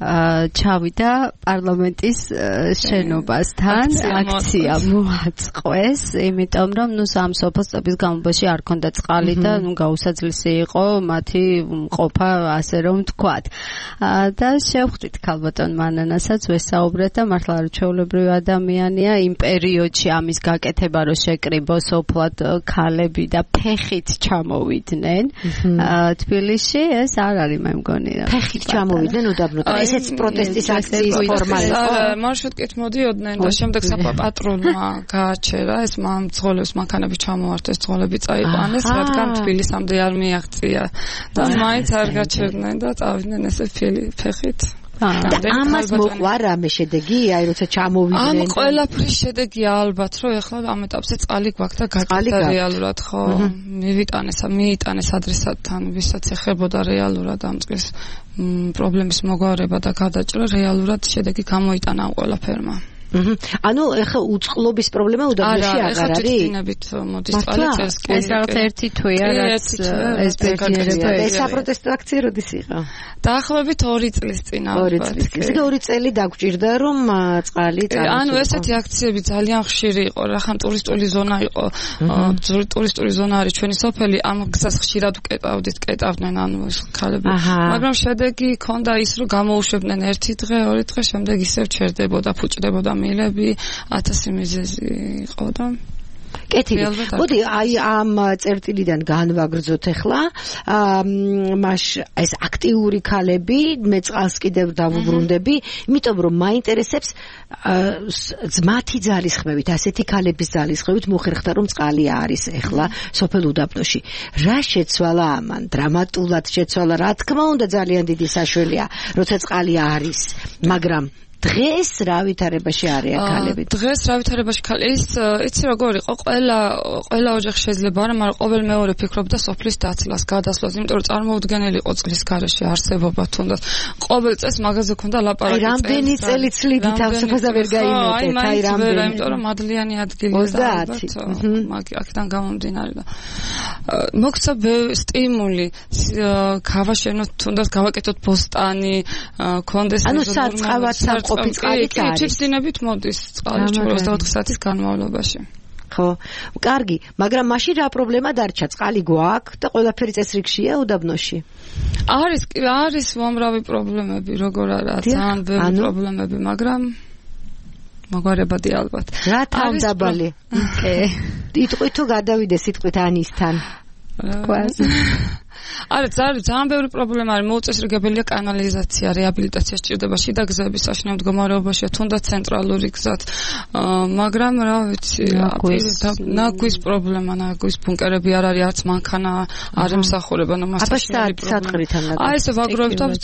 ჩავიდა პარლამენტის შენობასთან აქცია მოაწყვეს, იმიტომ რომ ნუ სამ სოფლების გამობაში არ ქონდა წყალი და ნუ გაუსაძლისი იყო მათი მყოფა, ასე რომ ვთქვათ. და შევხვდით ქალბატონ მანანასაც ვესაუბრეთ და მართლა ჩვეულებრივი ადამიანია იმ პერიოდში ამის გაკეთება რომ შეკრიბო სოფლად ქალები და ფეხით ჩამოვიდნენ თბილისში, ეს არ არის მე მგონი რა. ფეხით ჩამოვიდნენ უდაბნოდან. ესეც პროტესტის აქციის ფორმა იყო. მარშრუტკით მოდიოდნენ და შემდეგ საპატრონმა გააჩერა ეს მძღოლებს მანქანები ჩამოართეს, ძღოლები წაიყვანეს, რადგან თბილისამდე არ მიაღწია და მაინც არ გაჩერდნენ და წავიდნენ ესე ფეხით. და ამას მოყვა რამე შედეგი, აი როცა ჩამოვიდნენ. ამ ყველაფრის შედეგია ალბათ, რომ ეხლა ამ ეტაპზე წყალი გვაქვს და გაკეთდა რეალურად, ხო? მივიტანეს, მიიტანეს ადრესატთან, ვისაც ეხებოდა რეალურად ამ წყლის პრობლემის მოგვარება და გადაჭრა, რეალურად შედეგი გამოიტანა ამ ყველაფერმა. ანუ ეხა უწყლობის პრობლემა უდაბნოში აღარ არის? არა, ეხა თვითინებით მოდის წყალი წელს. ეს რაღაც ერთი თვეა, რაც ეს ბედნიერება. ეს საპროტესტო აქცია როდის იყო? დაახლოებით ორი წლის წინ ალბათ. ესე ორი წელი დაგჭირდა რომ წყალი წავიდოს. ანუ ესეთი აქციები ძალიან ხშირი იყო, რახან ტურისტული ზონა იყო. ტურისტული ზონა არის ჩვენი სოფელი, ამ გზას ხშირად ვკეტავდით, კეტავდნენ ანუ ეს ქალები. მაგრამ შედეგი ქონდა ის, რომ გამოუშვებდნენ ერთი დღე, ორი დღე, შემდეგ ისევ ჩერდებოდა, ფუჭდებოდა მილები, ათასი მიზეზი იყო და კეთილი. მოდი აი ამ წერტილიდან განვაგრძოთ ახლა. მაშ ეს აქტიური ქალები, მე წყალს კიდევ დავუბრუნდები, იმიტომ რომ მაინტერესებს მათი ძალისხმევით, ასეთი ქალების ძალისხმევით მოხერხდა რომ წყალი არის ახლა სოფელ უდაბნოში. რა შეცვალა ამან? დრამატულად შეცვალა, რა თქმა უნდა ძალიან დიდი საშუალია, როცა წყალი არის, მაგრამ დღეს რა ვითარებაში არის ქალები? დღეს რა ვითარებაში ქალები? ის იცი როგორ იყო? ყველა ყველა ოჯახი შეიძლება არა, მაგრამ ყოველ მეორე ფიქრობდა სოფლის დაცლას, გადასვლას, იმიტომ რომ წარმოუდგენელი იყო წყლის გარეშე არსებობა თუნდაც. ყოველ წელს მაგაზე ქონდა ლაპარაკი. აი რამდენი წელი წლიდი თავსაფარს ვერ გაიმეტეთ, აი რამდენი. იმიტომ რომ მადლიანი ადგილია და ალბათ აქედან გამომდინარე და მოგცა სტიმული გავაშენოთ თუნდაც გავაკეთოთ ბოსტანი, კონდეს ანუ საწყავად სამყოფი წყალი არის. ჩიცინებით მოდის წყალი ოცდაოთხ საათის განმავლობაში. ხო, კარგი, მაგრამ მაშინ რა პრობლემა დარჩა? წყალი გვაქვს და ყველაფერი წესრიგშია უდაბნოში. არის არის უამრავი პრობლემები, როგორ არა, ძალიან ბევრი პრობლემები, მაგრამ მოგვარებადი ალბათ. რა თავდაბალი? კი. იტყვით თუ გადავიდე სიტყვით ანისთან. კვაზი. არა, ძალიან ბევრი პრობლემა არის. მოუწესრიგებელია კანალიზაცია, რეაბილიტაცია სჭირდება, შიდა გზების საშინაო მდგომარეობაშია, თუნდაც ცენტრალური გზად. მაგრამ რა ვიცი, ნაგვის პრობლემა, ნაგვის ბუნკერები არ არის, არც მანქანა არ ემსახურება, ნუ მასშტაბური პრობლემა. აი ესე ვაგროვებთ და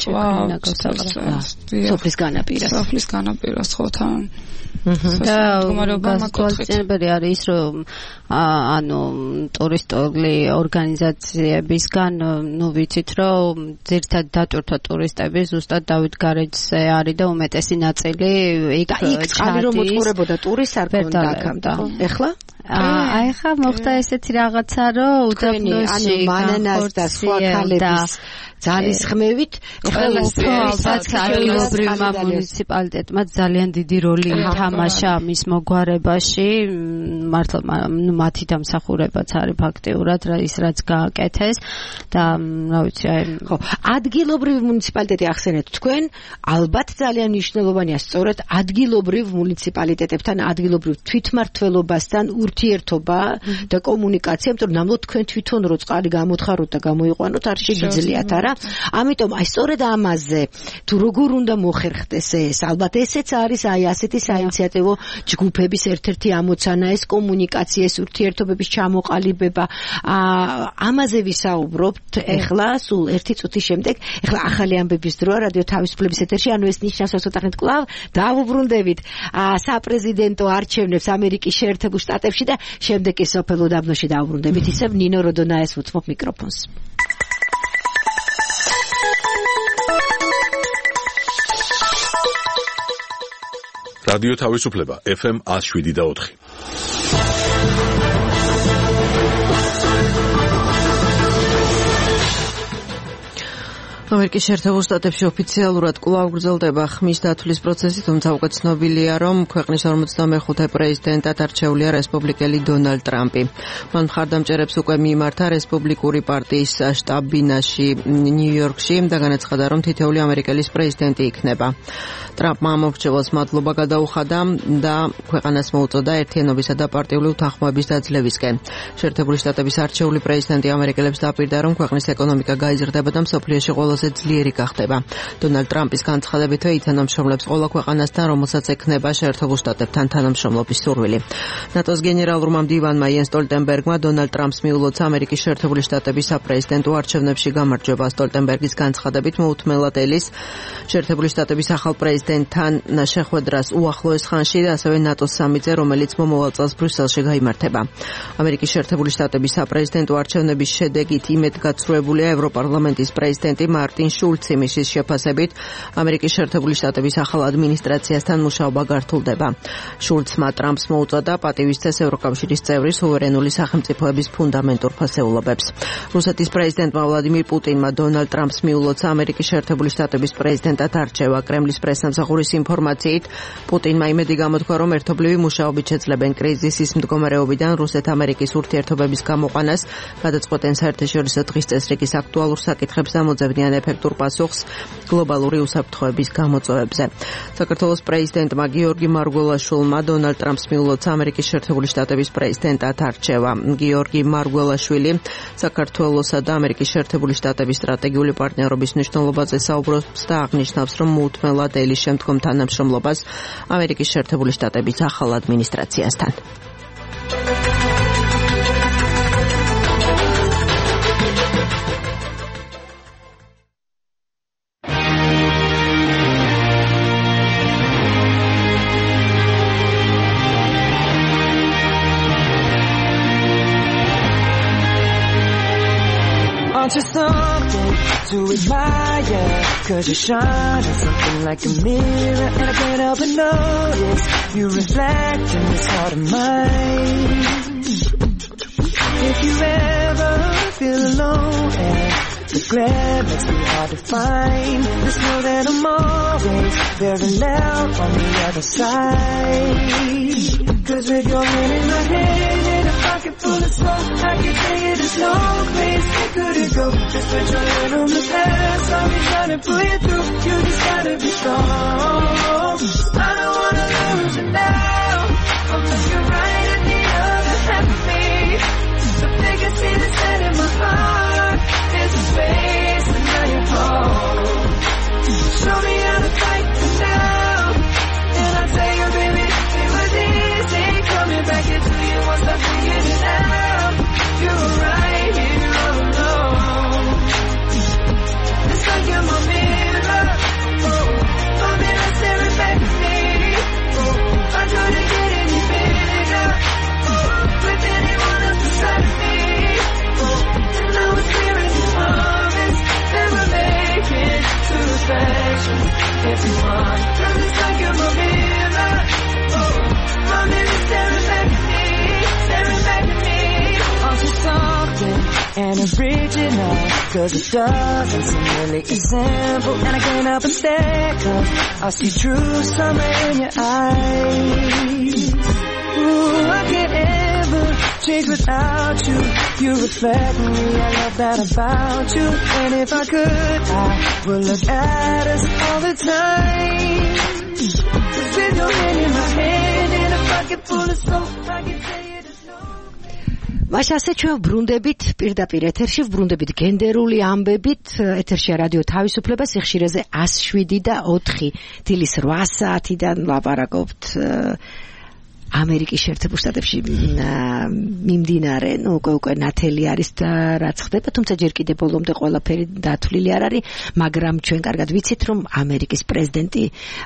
სოფლის განაპირას. სოფლის განაპირას ხო თან. და გასწავლებელი არის ის, რომ ანუ ტურისტული ორგანიზაციებისგან ნუ ნუ ვიცით რომ ძირთად დატვირთვა ტურისტები ზუსტად დავით გარეჯზე არის და უმეტესი ნაწილი იქ იქ წყალი რომ მოწყურებოდა ტურისტს არ ქონდა აქამდე ეხლა აი ხა მოხდა ესეთი რაღაცა რომ უდაბნოში მანანას და სხვა ქალების ძალის ხმევით ეხლა ალბათ ადგილობრივმა მუნიციპალიტეტმა ძალიან დიდი როლი ითამაშა მის მოგვარებაში მართლა მათი დამსახურებაც არის ფაქტიურად ის რაც გააკეთეს და რა ვიცი აი ხო ადგილობრივი მუნიციპალიტეტი ახსენეთ თქვენ ალბათ ძალიან მნიშვნელოვანია სწორედ ადგილობრივ მუნიციპალიტეტებთან ადგილობრივ თვითმმართველობასთან ურთიერთობა და კომუნიკაცია იმიტომ რომ ნამდვილად თქვენ თვითონ რო წყალი გამოთხაროთ და გამოიყვანოთ არ შეგიძლიათ არა ამიტომ აი სწორედ ამაზე თუ როგორ უნდა მოხერხდეს ეს ალბათ ესეც არის აი ასეთი საინიციატივო ჯგუფების ერთ-ერთი ამოცანა ეს კომუნიკაცია ეს ურთიერთობების ჩამოყალიბება ამაზე ვისაუბრობთ ეხლა სულ ერთი წუთის შემდეგ ეხლა ახალი ამბების დროა რადიო თავისუფლების ეთერში ანუ ეს ნიშნავს რომ ცოტახნით კვლავ დავუბრუნდებით საპრეზიდენტო არჩევნებს ამერიკის შეერთებულ შტატებში და შემდეგ კი სოფელ უდაბნოში დავუბრუნდებით ისევ ნინო როდონაეს ვუთმობ მიკროფონს რადიო თავისუფლება ეფ ემ one oh seven და four ამერიკის შეერთებულ შტატებში ოფიციალურად კვლავ გრძელდება ხმის დათვლის პროცესი, თუმცა უკვე ცნობილია, რომ ქვეყნის ორმოცდამეხუთე პრეზიდენტად არჩეულია რესპუბლიკელი დონალდ ტრამპი. მან მხარდამჭერებს უკვე მიიმართა რესპუბლიკური პარტიის შტაბ-ბინაში ნიუ-იორკში და განაცხადა, რომ თითოეული ამერიკელის პრეზიდენტი იქნება. ტრამპმა ამორჩევლას მადლობა გადაუხადა და ქვეყანას მოუწოდა ერთიანობისა და პარტიული უთანხმოების დაძლევისკენ. შეერთებული შტატების არჩეული პრეზიდენტი ამერიკელებს დაპირდა, რომ ქვეყნის ეკონომიკა გაიზრდება და მსოფლიოში ყველაზე ძლიერი გახდება. დონალდ ტრამპის განცხადებით ითანამშრომლებს ყველა ქვეყანასთან, რომელსაც ექნება შეერთებულ შტატებთან თანამშრომლობის სურვილი. ნატოს გენერალურმა მდივანმა იენ სტოლტენბერგმა დონალდ ტრამპს მიულოცა ამერიკის შეერთებული შტატების საპრეზიდენტო არჩევნებში გამარჯვება. სტოლტენბერგის განცხადებით მოუთმენლად ელის შეერთებული შტატების ახალ პრეზიდენტთან შეხვედრას უახლოეს ხანში და ასევე ნატოს სამიტზე, რომელიც მომავალ წელს ბრიუსელში გაიმართება. ამერიკის შეერთებული შტატების საპრეზიდენტო არჩევნების შედეგით იმედგაცრუებულია ევროპარლამენტის პრეზიდენტი მარტინ შულცი, მისის შეფასებით ამერიკის შეერთებული შტატების ახალ ადმინისტრაციასთან მუშაობა გართულდება. შულცმა ტრამპს მოუწოდა პატივისცეს ევროკავშირის წევრი სუვერენული სახელმწიფოების ფუნდამენტურ ფასეულობებს. რუსეთის პრეზიდენტმა ვლადიმირ პუტინმა დონალდ ტრამპს მიულოცა ამერიკის შეერთებული შტატების პრეზიდენტად არჩევა. კრემლის პრესამსახურის ინფორმაციით პუტინმა იმედი გამოთქვა, რომ ერთობლივი მუშაობით შეძლებენ კრიზისის მდგომარეობიდან რუსეთ-ამერიკის ურთიერთობების გამოყვანას, გადაწყვეტენ საერთაშორისო დღის წესრიგის აქტუალურ საკითხებს და მოძებნიან ეფექტურ პასუხს გლობალური უსაფრთხოების გამოწვევებზე. საქართველოს პრეზიდენტმა გიორგი მარგველაშვილმა დონალდ ტრამპს მიულოცა ამერიკის შეერთებული შტატების პრეზიდენტად არჩევა. გიორგი მარგველაშვილი საქართველოსა და ამერიკის შეერთებული შტატების სტრატეგიული პარტნიორობის მნიშვნელობაზე საუბრობს და აღნიშნავს, რომ მოუთმენლად ელის შემდგომ თანამშრომლობას ამერიკის შეერთებული შტატების ახალ ადმინისტრაციასთან. Just something to admire, cause you shine on something like a mirror, and I can't help but notice you reflect in this heart of mine. If you ever feel alone and the glare makes me hard to find, just know that I'm always very loud on the other side. Cause with your hand in my hand and a pocket full of smoke, I can tell you there's no place that couldn't go. Just put your hand on the past, I'll be trying to pull you through. You just gotta be strong. I don't wanna lose you now. I'm looking right at the other half of me. So they can see the set in my heart. There's a space and now you're home. Show me how to fight this now. And I'll tell you, baby, it was easy coming back into you once I figured it out. You were right here all alone. It's like you're my mirror. Oh, my mirror have some fun. Cause it's like you're a mirror. Oh, my mirror staring back at me, staring back at me. Aren't you something and original? Cause it doesn't seem really simple. And I can't help but stare, cause I see true summer in your eyes. Ooh, I can't ever change without you. You reflect me, I love that about you. And if I could, I would look at us all the time. Cause with your hand in my hand and a bucket full of soap, I can tell you there's no... მაშ ასე ჩვენ ბრუნდებით პირდაპირ ეთერში, ვრუნდებით გენდერული ამბებით, ეთერშია რადიო თავისუფლება, სიხშირეზე one oh seven და four დილის eight საათიდან ლაპარაკობთ ამერიკის შეერთებულ შტატებში მიმდინარე, ну, უკვე უკვე ნათელი არის და რაც ხდება, თუმცა ჯერ კიდევ ბოლომდე ყველაფერი დათვლილი არ არის, მაგრამ ჩვენ კარგად ვიცით, რომ ამერიკის პრეზიდენტი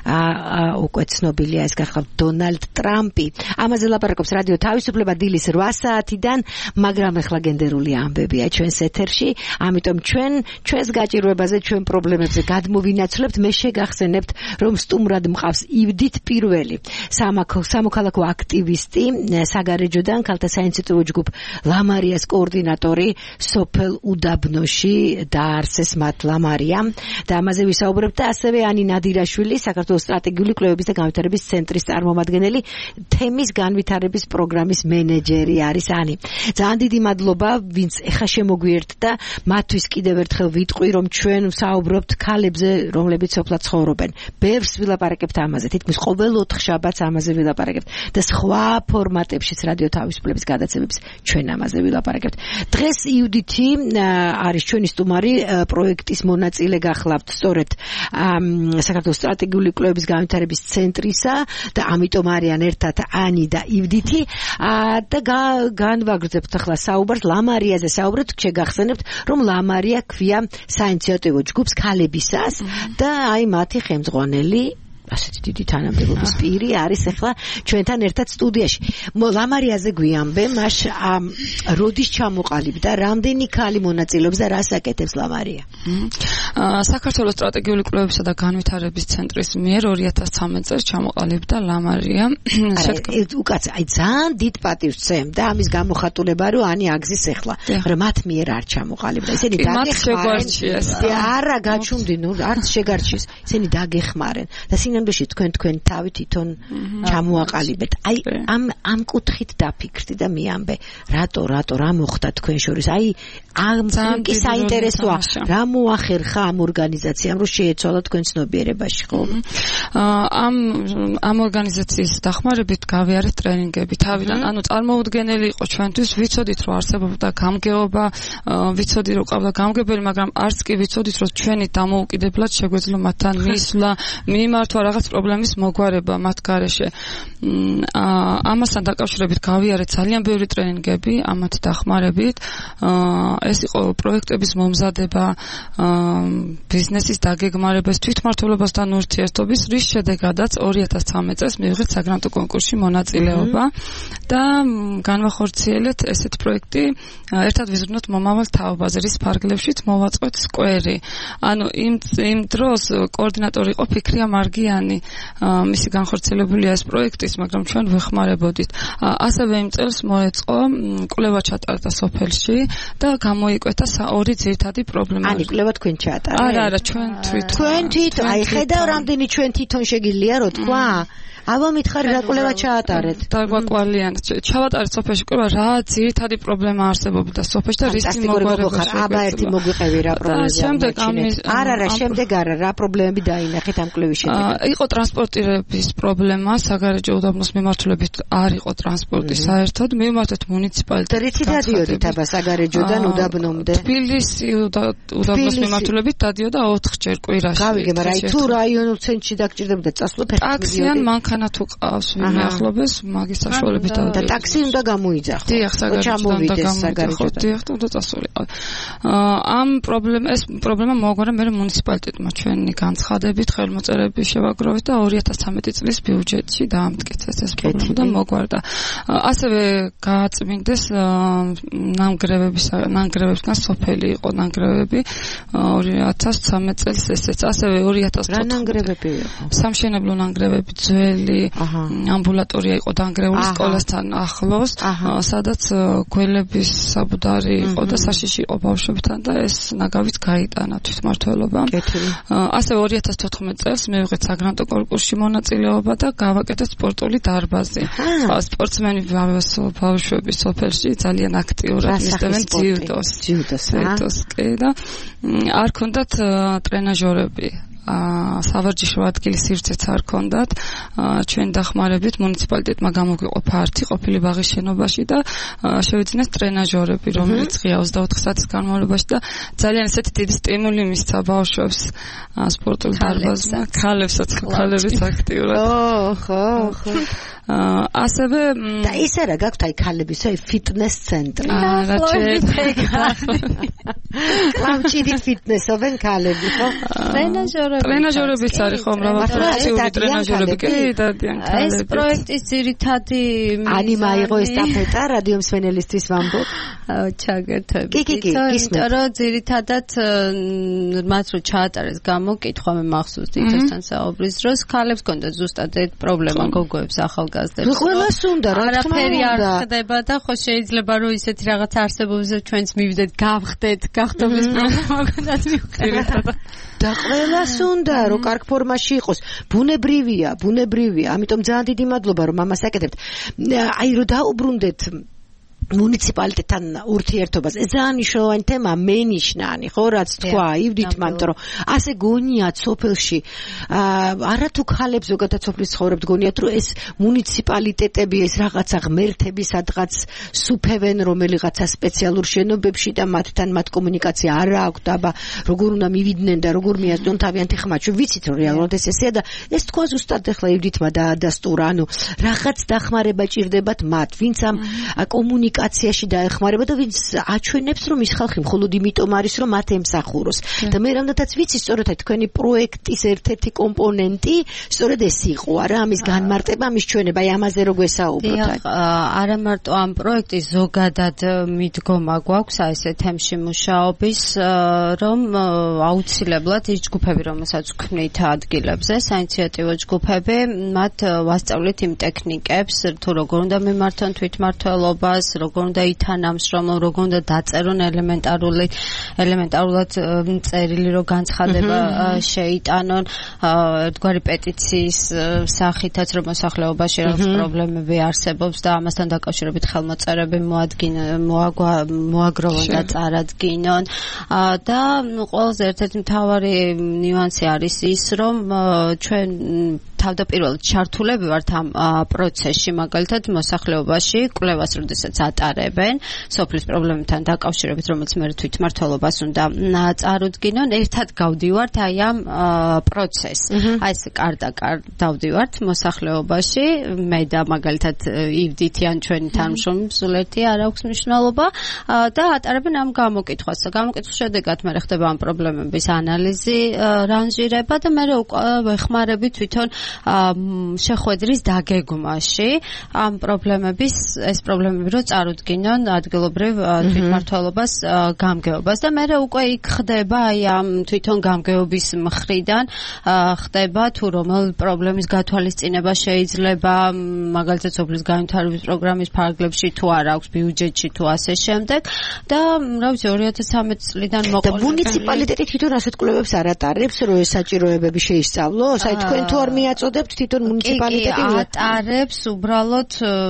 უკვე ცნობილია, ეს გახლავთ დონალდ ტრამპი. ამაზე ლაპარაკობს რადიო თავისუფლება დილის eight საათიდან, მაგრამ ახლა გენდერული ამბებია ჩვენს ეთერში, ამიტომ ჩვენ ჩვენს გაჭირვებაზე, ჩვენ პრობლემებზე გადმოვინაცვლებთ, მე შეგახსენებთ, რომ სტუმრად მყავს ივდით პირველი, სამოქალაქო აქტივისტი საგარეჯოდან ქალთა საინიციატივო ჯგუფ ლამარიას კოორდინატორი სოფელ უდაბნოში დაარსეს მათ ლამარია და ამაზე ვისაუბრებთ და ასევე ანი ნადირაშვილი საქართველოს სტრატეგიული კვლევების და განვითარების ცენტრის წარმომადგენელი თემის განვითარების პროგრამის მენეჯერი არის ანი. ძალიან დიდი მადლობა ვინც ეხა შემოგვიერთდა მათთვის კიდევ ერთხელ ვიტყვი რომ ჩვენ ვსაუბრობთ ქალებზე რომლებიც სოფლად ცხოვრობენ. ბევრს ვილაპარაკებთ ამაზე, თითქმის ყოველ ოთხშაბათს ამაზე ვილაპარაკებთ. და სხვა ფორმატებშიც რადიო თავისუფლების გადაცემებს ჩვენ ამაზე ვილაპარაკებთ. დღეს იუდითი არის ჩვენი სტუმარი, პროექტის მონაწილე გახლავთ სწორედ საქართველოს სტრატეგიული კვლევების განვითარების ცენტრისა და ამიტომ არიან ერთად ანი და იუდითი და განვაგრძებთ ახლა საუბარს ლამარიაზე საუბრობთ, შეგახსენებთ რომ ლამარია ქვია საინიციატივო ჯგუფს ქალებისას და აი მათი ხელმძღვანელი ასეთი დიდი თანამდებობის პირი არის ახლა ჩვენთან ერთად სტუდიაში. ლამარიაზე გვიამბე, მას როდის ჩამოყალიბდა, რამდენი ქალი მონაწილეობს და რას აკეთებს ლამარია? საქართველოს სტრატეგიული კვლევებისა და განვითარების ცენტრის მიერ two thousand thirteen წელს ჩამოყალიბდა ლამარია. უკაც, აი ძალიან დიდ პატივს ვცემ და ამის გამოხატულება რომ ანი აგზის ახლა, რომ მათ მიერ არ ჩამოყალიბდა. ისინი დაგეხმარენ. არა, გაჩუმდი, ნუ არც შეგარჩიეს. ისინი დაგეხმარენ და სინამდვილეში თქვენ თქვენ თავი თვითონ ჩამოაყალიბეთ. აი ამ ამ კუთხით დაფიქრდი და მიამბე, რატო რატო რა მოხდა თქვენ შორის? აი ამ კი საინტერესოა. რა მოახერხა ამ ორგანიზაციამ რომ შეეცვალა თქვენ ცნობიერებაში, ხო? ამ ამ ორგანიზაციის დახმარებით გავიარეთ ტრენინგები თავიდან. ანუ წარმოუდგენელი იყო ჩვენთვის, ვიცოდით რომ არსებობდა გამგეობა, ვიცოდით რომ ყავდა გამგებელი, მაგრამ არც კი ვიცოდით რომ ჩვენი დამოუკიდებლად შეგვეძლო მათთან მისვლა, მიმართვა რაღაც პრობლემის მოგვარება მათ გარეშე. ამასთან დაკავშირებით გავიარეთ ძალიან ბევრი ტრენინგები ამათ დახმარებით. ეს იყო პროექტების მომზადება, ბიზნესის დაგეგმარებას, თვითმმართველობასთან ურთიერთობის, რის შედეგადაც two thousand thirteen წელს მივიღეთ საგრანტო კონკურსში მონაწილეობა და განვახორციელეთ ესეთ პროექტი, ერთად ვიზრუნოთ მომავალ თაობაზე, რის ფარგლებშიც მოვაწყვეთ სკვერი. ანუ იმ იმ დროს კოორდინატორი იყო ფიქრია მარგიანი, მისი განხორციელებულია ეს პროექტის, მაგრამ ჩვენ ვეხმარებოდით. ასევე იმ წელს მოეწყო კვლევა ჩატარდა სოფელში და გამოიკვეთა ორი ძირითადი პრობლემა. ანი კვლევა თქვენ ჩაატარეთ? არა, არა, ჩვენ თვითონ. თქვენ თვითონ, აი ხედავ რამდენი ჩვენ თვითონ შეგიძლია რო თქვა? აბა მითხარი რა კვლევა ჩაატარეთ? დაგვაკვალიან. ჩავატარეთ სოფელში კვლევა, რა ძირითადი პრობლემა არსებობდა სოფელში და რის მოგვარებაში. აბა ერთი მოგვიყევი რა პრობლემა. შემდეგ ამის არა, არა, შემდეგ არა, რა პრობლემები დაინახეთ ამ კვლევის შედეგად? იყო ტრანსპორტირების პრობლემა, საგარეჯო უდაბნოს მიმართულებით არ იყო ტრანსპორტი საერთოდ, მივმართეთ მუნიციპალიტეტს. რითი დადიოდით აბა საგარეჯოდან უდაბნომდე? თბილისი უდაბნოს მიმართულებით დადიოდა ოთხ ჯერ კვირაში. გავიგე, მაგრამ აი თუ რაიონულ ცენტრში დაგჭირდებოდა წასვლა ფეხბურთი. ტაქსიან მანქანა მანქანა თუ ყავს ვინმე ახლობეს მაგის საშუალებით და ტაქსი უნდა გამოიძახო. დიახ, საგარეჯოდან და გამოიძახო. დიახ, უნდა წასულიყო. ამ პრობლემა ეს პრობლემა მოაგვარა მე მუნიციპალიტეტმა ჩვენი განცხადებით, ხელმოწერების შევაგროვეთ და ორი ათას ცხრამეტი წლის ბიუჯეტში დაამტკიცეს ეს პრობლემა და მოგვარდა. ასევე გააწმინდეს ნანგრევების ნანგრევებისგან სოფელი იყო ნანგრევები ორი ათას ცხრამეტ წელს ესეც ასევე ორი ათას რა ნანგრევები იყო? სამშენებლო ნანგრევები, ძველი ამბულატორია იყო დანგრეული სკოლასთან ახლოს, სადაც გველების საბუდარი იყო და საშიში იყო ბავშვებთან და ეს ნაგავიც გაიტანა თვითმმართველობამ. ასევე ორი ათას თოთხმეტ წელს მივიღეთ საგრანტო კონკურსში მონაწილეობა და გავაკეთეთ სპორტული დარბაზი. სპორტსმენი ბავშვები სოფელში ძალიან აქტიურად მისდევენ ძიუდოს. ძიუდოს კი და არ ქონდათ ტრენაჟორები. სავარჯიშო ადგილი სივრცეც არ ქონდათ. ჩვენ დახმარებით მუნიციპალიტეტმა გამოგვიყოფა ართი ყოფილი ბაღის შენობაში და შევიძინეს ტრენაჟორები, რომელიც ღია ოცდაოთხ საათის განმავლობაში და ძალიან ესეთი დიდი სტიმული მისცა ბავშვებს სპორტულ დარბაზმა, ქალებსაც, ქალებიც აქტიურად. ო, ხო, ხო. ასევე და ის არა გაქვთ აი ქალების აი ფიტნეს ცენტრი. რა შეიძლება. კლავჭიდით ფიტნესობენ ქალები, ხო? ტრენაჟორები. ტრენაჟორებიც არის ხო, მრავალფუნქციური ტრენაჟორები კი დადიან ქალები. ეს პროექტის ძირითადი ანი მაიღო ესტაფეტა რადიო მსმენელისთვის ვამბობ. ჩაგერთები. კი, კი, კი, იმიტომ რომ ძირითადად მათ რო ჩაატარეს გამოკითხვა მე მახსოვს თვითონ საუბრის დროს ქალებს ჰქონდა ზუსტად ეგ პრობლემა გოგოებს ახალგაზრდებს. ყველას უნდა რა თქმა უნდა. არაფერი არ ხდება და ხო შეიძლება რომ ისეთი რაღაც არსებობს რომ ჩვენც მივიდეთ გავხდეთ გახდომის პრობლემა გქონდათ მივხვდით. და ყველას უნდა რომ კარგ ფორმაში იყოს. ბუნებრივია, ბუნებრივია. ამიტომ ძალიან დიდი მადლობა რომ ამას აკეთებთ. აი რომ დაუბრუნდეთ მუნიციპალიტეტთან ურთიერთობას. ეს ძალიან მნიშვნელოვანი თემა, მენიშნანი, ხო, რაც თქვა ივდით მანტო, რომ ასე გონიათ სოფელში, არა თუ ქალებს ზოგადად სოფლის ცხოვრებთ გონიათ, რომ ეს მუნიციპალიტეტები ეს რაღაცა ღმერთები სადღაც სუფევენ რომელიღაცა სპეციალურ შენობებში და მათთან მათ კომუნიკაცია არ აქვს და როგორ უნდა მივიდნენ და როგორ მიაწვდონ თავიანთი ხმა. ჩვენ ვიცით რომ რეალურად ეს ესეა და ეს თქვა ზუსტად ახლა ივდითმა დაადასტურა, ანუ რაღაც დახმარება ჭირდებათ მათ, ვინც ამ კომუნიკაციაში დაეხმარება და ვინც აჩვენებს რომ ის ხალხი მხოლოდ იმიტომ არის რომ მათ ემსახუროს. და მე რამდენადაც ვიცი სწორედ აი თქვენი პროექტის ერთ-ერთი კომპონენტი სწორედ ეს იყო, არა ამის განმარტება, ამის ჩვენება, აი ამაზე რო გვესაუბროთ. არა მარტო ამ პროექტის ზოგადად მიდგომა გვაქვს აი ესე თემში მუშაობის, რომ აუცილებლად ის ჯგუფები, რომელსაც ვქმნით ადგილებზე, საინიციატივო ჯგუფები, მათ ვასწავლით იმ ტექნიკებს, თუ როგორ უნდა მიმართონ თვითმმართველობას, როგორ უნდა ითანამშრომლონ, როგორ უნდა დაწერონ ელემენტარული ელემენტარულად წერილი, რომ განცხადება შეიტანონ, ერთგვარი პეტიციის სახითაც, რომ მოსახლეობაში რაღაც პრობლემები არსებობს და ამასთან დაკავშირებით ხელმოწერები მოაგროვონ და წარადგინონ. და ყველაზე ერთ-ერთი მთავარი ნიუანსი არის ის, რომ ჩვენ თავდაპირველად ჩართულები ვართ ამ პროცესში, მაგალითად მოსახლეობაში კვლევას როდესაც ატარებენ სოფლის პრობლემებთან დაკავშირებით, რომელიც მე თვითმმართველობას უნდა წარუდგინონ, ერთად გავდივართ აი ამ პროცესს. აი ეს კარ-და-კარ დავდივართ მოსახლეობაში, მე და მაგალითად ივდითი ან ჩვენი თანამშრომლები სულ ერთი არ აქვს მნიშვნელობა და ატარებენ ამ გამოკითხვას. გამოკითხვის შედეგად მე ხდება ამ პრობლემების ანალიზი, რანჟირება და მე უკვე ვეხმარები თვითონ შეხვედრის დაგეგმვაში ამ პრობლემების ეს პრობლემები რო წარუდგინონ ადგილობრივ თვითმმართველობას გამგეობას და მე უკვე იქ ხდება აი ამ თვითონ გამგეობის მხრიდან ხდება თუ რომელ პრობლემის გათვალისწინება შეიძლება მაგალითად სოფლის განვითარების პროგრამის ფარგლებში თუ არ აქვს ბიუჯეტში თუ ასე შემდეგ და რა ვიცი ორი ათას ცხრამეტი წლიდან მოყოლებული და მუნიციპალიტეტი თვითონ ასეთ კვლევებს არ ატარებს რომ ეს საჭიროებები შეისწავლოს აი თქვენ თუ არ მიაწოდებთ თვითონ მუნიციპალიტეტი ატარებს უბრალოდ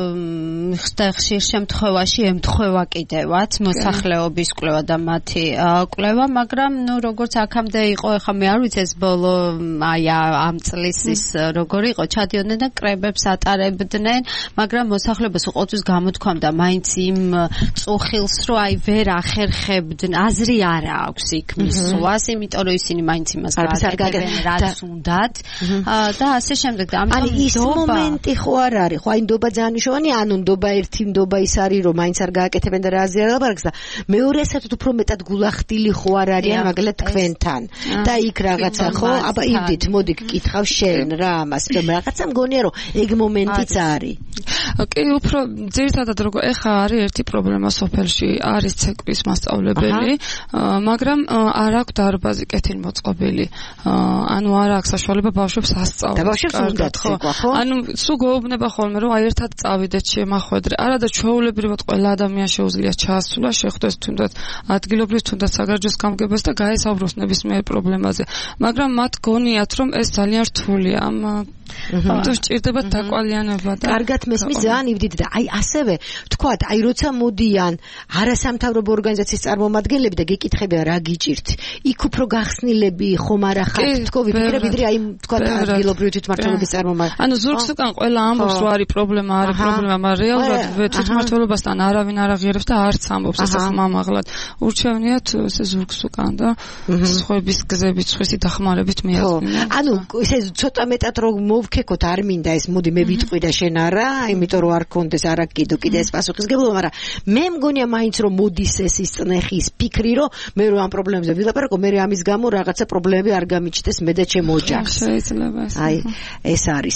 ხშირ შემთხვევაში ემთხვევა კიდევაც მოსახლეობის კვლევა და მათი კვლევა მაგრამ ნუ როგორც აქამდე იყო ეხლა მე არ ვიცი ეს ბოლო აი ამ წლის ის როგორ იყო ჩადიოდნენ და კრებებს ატარებდნენ მაგრამ მოსახლეობას უყურთვის გამოთქვამდა მაინც იმ წუხილს რომ აი ვერ ახერხებდნენ აზრი არ აქვს იქ მისვლას იმიტომ რომ ისინი მაინც იმას გააკეთებენ რაც უნდათ და ასე შემდეგ და ამიტომ აი ის მომენტი ხო არ არის ხო აი ნდობა ძალიან მნიშვნელოვანი ანუ ნდობა ერთი ნდობა ის არის რომ მაინც არ გააკეთებენ და რა აზია ლაპარაკს და მეორე საერთოდ უფრო მეტად გულახდილი ხო არ არიან მაგალითად თქვენთან და იქ რაღაცა ხო აბა იდით მოდი გკითხავ შენ რა ამას რაღაცა მგონია რომ ეგ მომენტიც არის კი უფრო ძირითადად როგორ ეხა არის ერთი პრობლემა სოფელში არის ცეკვის მასწავლებელი მაგრამ არ აქვს დარბაზი კეთილმოწყობილი ანუ არ აქვს საშუალება ბავშვებს ასწავლოს და ბავშვებს უნდა ცეკვა ხო ანუ სულ გვეუბნება ხოლმე რომ აი ერთად წავიდეთ შემახვედრე არა და ჩვეულებრივად ყველა ადამიან შეუძლია ჩაასვლა შეხვდეს თუნდაც ადგილობრივ თუნდაც საგარეჯოს გამგებას და გაესაუბროს ნებისმიერ პრობლემაზე მაგრამ მათ გონიათ რომ ეს ძალიან რთულია ამ ამიტომ სჭირდება დაკვალიანება და კარგად მესმის ძალიან იბდით და აი ასევე თქვათ აი როცა მოდიან არასამთავრობო ორგანიზაციის წარმომადგენლები და გეკითხებიან რა გიჭირთ იქ უფრო გახსნილები ხომ არა ხართ თქო ვიფიქრე ვიდრე აი თქვათ ადგილობრივი თვითმმართველობის წარმომადგენლები ანუ ზურგს უკან ყველა ამბობს რომ არის პრობლემა არის პრობლემა მაგრამ რეალურად თვითმმართველობასთან არავინ არ აღიარებს და არც ამბობს ესე ხმამაღლად ურჩევნიათ ესე ზურგს უკან და სხვების გზებით სხვისი დახმარებით მიაწმინდეთ ანუ ესე ცოტა მეტად რომ მოვქეკოთ არ მინდა ეს მოდი მე ვიტყვი და შენ არა იმიტომ რომ არ კონდეს არა კიდო კიდე ეს პასუხისგებლობა მაგრამ მე მგონია მაინც რომ მოდის ეს ის წნეხის ფიქრი რომ მე რომ ამ პრობლემებზე ვილაპარაკო მე ამის გამო რაღაცა პრობლემები არ გამიჩნდეს მე და ჩემ ოჯახს შეიძლება აი ეს არის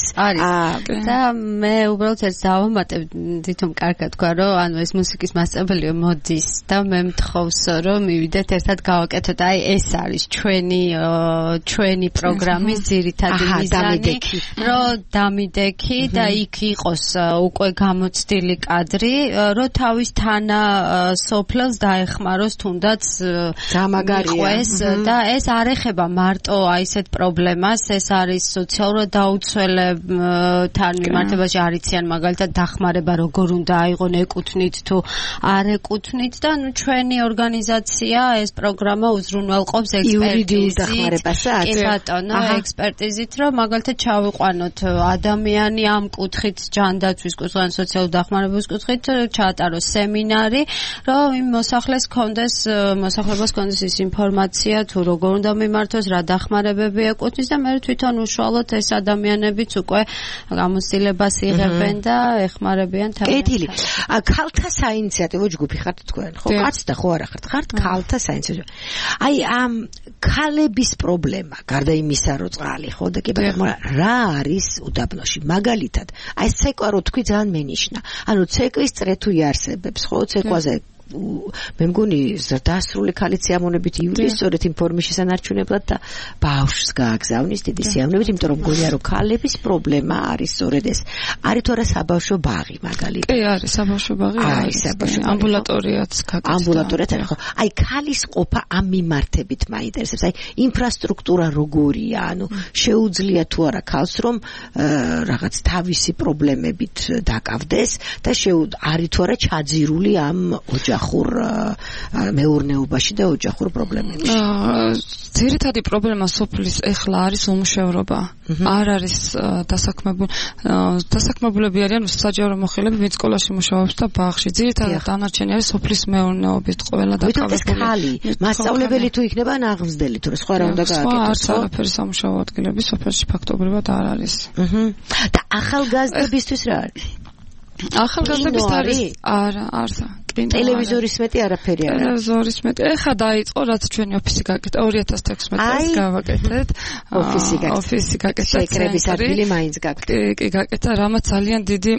და მე უბრალოდ ეს დავამატებ თვითონ კარგად თქვა რომ ანუ ეს მუსიკის მასწავლებელი მოდის და მე მთხოვს რომ მივიდეთ ერთად გავაკეთოთ აი ეს არის ჩვენი ჩვენი პროგრამის ძირითადი მიზანი რომ დამიდექი და იქ იყოს უკვე გამოცდილი კადრი რომ თავის თანა სოფლელს დაეხმაროს თუნდაც გამაგარიყვეს და ეს არ ეხება მარტო აი ესეთ პრობლემას ეს არის სოციალურად დაუცველებთან მიმართებაში არ იციან მაგალითად დახმარება როგორ უნდა აიღონ ეკუთვნით თუ არ ეკუთვნით და ნუ ჩვენი ორგანიზაცია ეს პროგრამა უზრუნველყოფს ექსპერტიზით კი ბატონო ექსპერტიზით რომ მაგალითად ჩავიყვანოთ ადამიანი ამ კუთხით ჯანდაცვის კუთხით ან სოციალურ დახმარების კუთხით ჩაატაროს სემინარი რომ იმ მოსახლეს კონდეს მოსახლეობას კონდეს ის ინფორმაცია თუ როგორ უნდა მიმართოს რა დახმარებები ეკუთვნის და მე თვითონ უშუალოდ ეს ადამიანებიც უკვე გამოცდილებას იღებენ და ეხმარებიან თავიანთ კეთილი ქალთა საინიციატივო ჯგუფი ხართ თქვენ ხო კაც და ხო არა ხართ ხართ ქალთა საინიციატივო აი ამ ქალების პრობლემა გარდა იმისა რომ წყალი ხო და კი ბატონო რა არის უდაბნოში მაგალითად აი ცეკვა რო თქვი ძალიან მენიშნა ანუ ცეკვის წრე თუ იარსებებს ხო ცეკვაზე მე მგონი ზრდასრული ქალიც ამონებით ივლისს სწორედ იმ ფორმის შესანარჩუნებლად და ბავშვს გააგზავნის დიდი სიამოვნებით იმიტომ რომ მგონია რომ ქალების პრობლემა არის სწორედ ეს არის თუ არა საბავშვო ბაღი მაგალითად კი არის საბავშვო ბაღი არის ამბულატორიაც გაკეთდა ამბულატორიაც არის ხო აი ქალის ყოფა ამ მიმართებით მაინტერესებს აი ინფრასტრუქტურა როგორია ანუ შეუძლია თუ არა ქალს რომ რაღაც თავისი პრობლემებით დაკავდეს და არის თუ არა ჩაძირული ამ ოჯახ ოჯახურ მეურნეობაში და ოჯახურ პრობლემებში. ძირითადი პრობლემა სოფლის ეხლა არის უმუშევრობა. არ არის დასაქმებული დასაქმებულები არიან საჯარო მოხელეები, ვინც სკოლაში მუშაობს და ბაღში. ძირითადად დანარჩენი არის სოფლის მეურნეობით ყველა დაკავებული. მასწავლებელი თუ იქნება ან აღმზრდელი თუ სხვა რა უნდა გააკეთოს. სხვა არაფერი სამუშაო ადგილები სოფელში ფაქტობრივად არ არის. და ახალგაზრდებისთვის რა არის? ახალგაზრდების არის არა არა ტელევიზორის მეტი არაფერი არა ტელევიზორის მეტი ეხა დაიწყო რაც ჩვენი ოფისი გაკეთდა ორი ათას თექვსმეტ წელს გავაკეთეთ ოფისი გაკეთდა ოფისი გაკეთდა შეკრების ადგილი მაინც გაკეთდა კი გაკეთდა რამაც ძალიან დიდი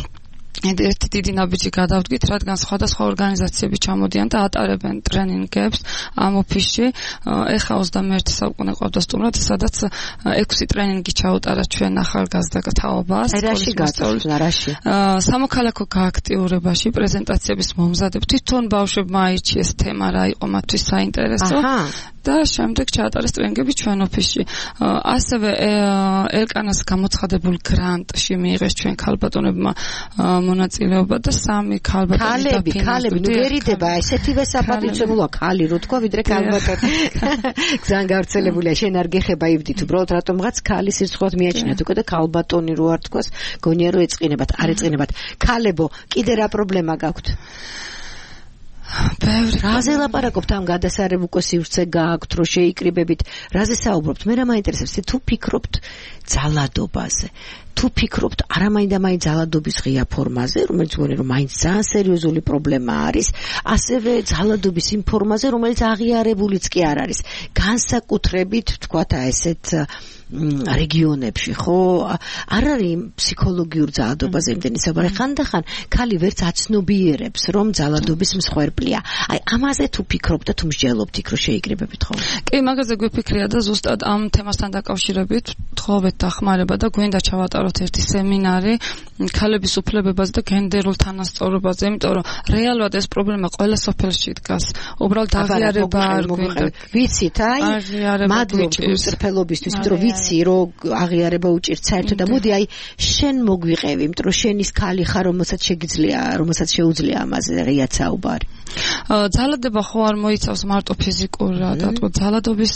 ერთი დიდი ნაბიჯი გადავდგით, რადგან სხვადასხვა ორგანიზაციები ჩამოდიან და ატარებენ ტრენინგებს ამ ოფისში. ეხა ოცდამეერთე საუკუნე ყავდა სტუმრად, სადაც ექვსი ტრენინგი ჩაუტარა ჩვენ ახალგაზრდა თაობას. რაში გაწევლა, რაში? სამოქალაქო გააქტიურებაში, პრეზენტაციების მომზადებ. თვითონ ბავშვებმა აირჩიეს თემა რა იყო მათთვის საინტერესო. და შემდეგ ჩაატარეს ტრენინგები ჩვენ ოფისში. ასევე ელკანას გამოცხადებულ გრანტში მიიღეს ჩვენ ქალბატონებმა მონაწილეობა და სამი ქალბატონი დაფინანსდა. ქალები, ქალები, ნუ ვერიდება, ესეთივე საპატივცემულოა ქალი, რო თქვა, ვიდრე ქალბატონი. ძალიან გავრცელებულია, შენ არ გეხება იბდით, უბრალოდ რატომღაც ქალის სირცხვილად მიაჩნიათ უკვე და ქალბატონი რო არ თქვას, გონია რომ ეწყინებათ, არ ეწყინებათ. ქალებო, კიდე რა პრობლემა გაქვთ? ბევრი რაზე ლაპარაკობთ ამ გადასარევ უკვე სივრცე გააქვთ რომ შეიკრიბებით რაზე საუბრობთ მე რა მაინტერესებს თუ ფიქრობთ ძალადობაზე თუ ფიქრობთ არამაინდა-მაინც ძალადობის ღია ფორმაზე რომელიც გონი რომ მაინც ძალიან სერიოზული პრობლემა არის ასევე ძალადობის იმ ფორმაზე რომელიც აღიარებულიც კი არ არის განსაკუთრებით თქვათ ესეთ რეგიონებში ხო არ არის ფსიქოლოგიურ ძალადობაზე იმდენი საუბარი ხანდახან ქალი ვერც აცნობიერებს რომ ძალადობის მსხვერპლია აი ამაზე თუ ფიქრობთ და თუ მსჯელობთ იქ რომ შეიკრიბებით ხო კი მაგაზე გვიფიქრია და ზუსტად ამ თემასთან დაკავშირებით თხოვეთ დახმარება და გვინდა ჩავატაროთ ერთი სემინარი ქალების უფლებებაზე და გენდერულ თანასწორობაზე იმიტომ რომ რეალურად ეს პრობლემა ყველა სოფელში დგას უბრალოდ აღიარება არ გვინდა ვიცით აი მადლობთ გულწრფელობისთვის იმიტომ რომ ვიცი რომ აღიარება უჭირთ საერთოდ და მოდი აი შენ მოგვიყევი იმიტომ რომ შენის ქალი ხარ რომელსაც შეგიძლია რომელსაც შეუძლია ამაზე ღიად საუბარი ძალადობა ხო არ მოიცავს მარტო ფიზიკურად რატო ძალადობის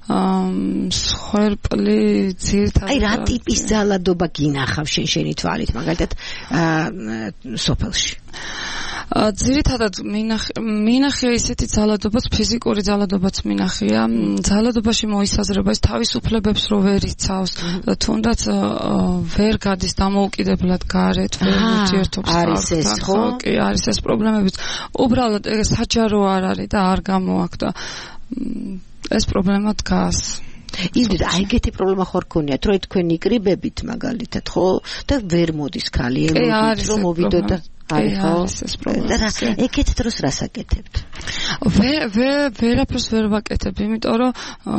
მსხვერპლი ძირითადად აი რა ტიპის ძალადობა გინახავს შენ შენი თვალით მაგალითად სოფელში ძირითადად მინახია ისეთი ძალადობაც ფიზიკური ძალადობაც მინახია ძალადობაში მოისაზრება ის თავისუფლებებს რო ვერ იცავს თუნდაც ვერ გადის დამოუკიდებლად გარეთ ვერ ურთიერთობს არის ეს ხო კი არის ეს პრობლემებიც უბრალოდ ეს საჯარო არ არის და არ გამოაქვს და ეს პრობლემა დგას იდით აი ეგეთი პრობლემა ხარ გქონიათ რომ თქვენ იკრიბებით მაგალითად ხო და ვერ მოდის ქალი ემოციით რომ მოვიდოთ და არის ხო ეს პრობლემა და ეგეთ დროს რას აკეთებთ ვე ვე ვერაფერს ვერ ვაკეთებ იმიტომ რომ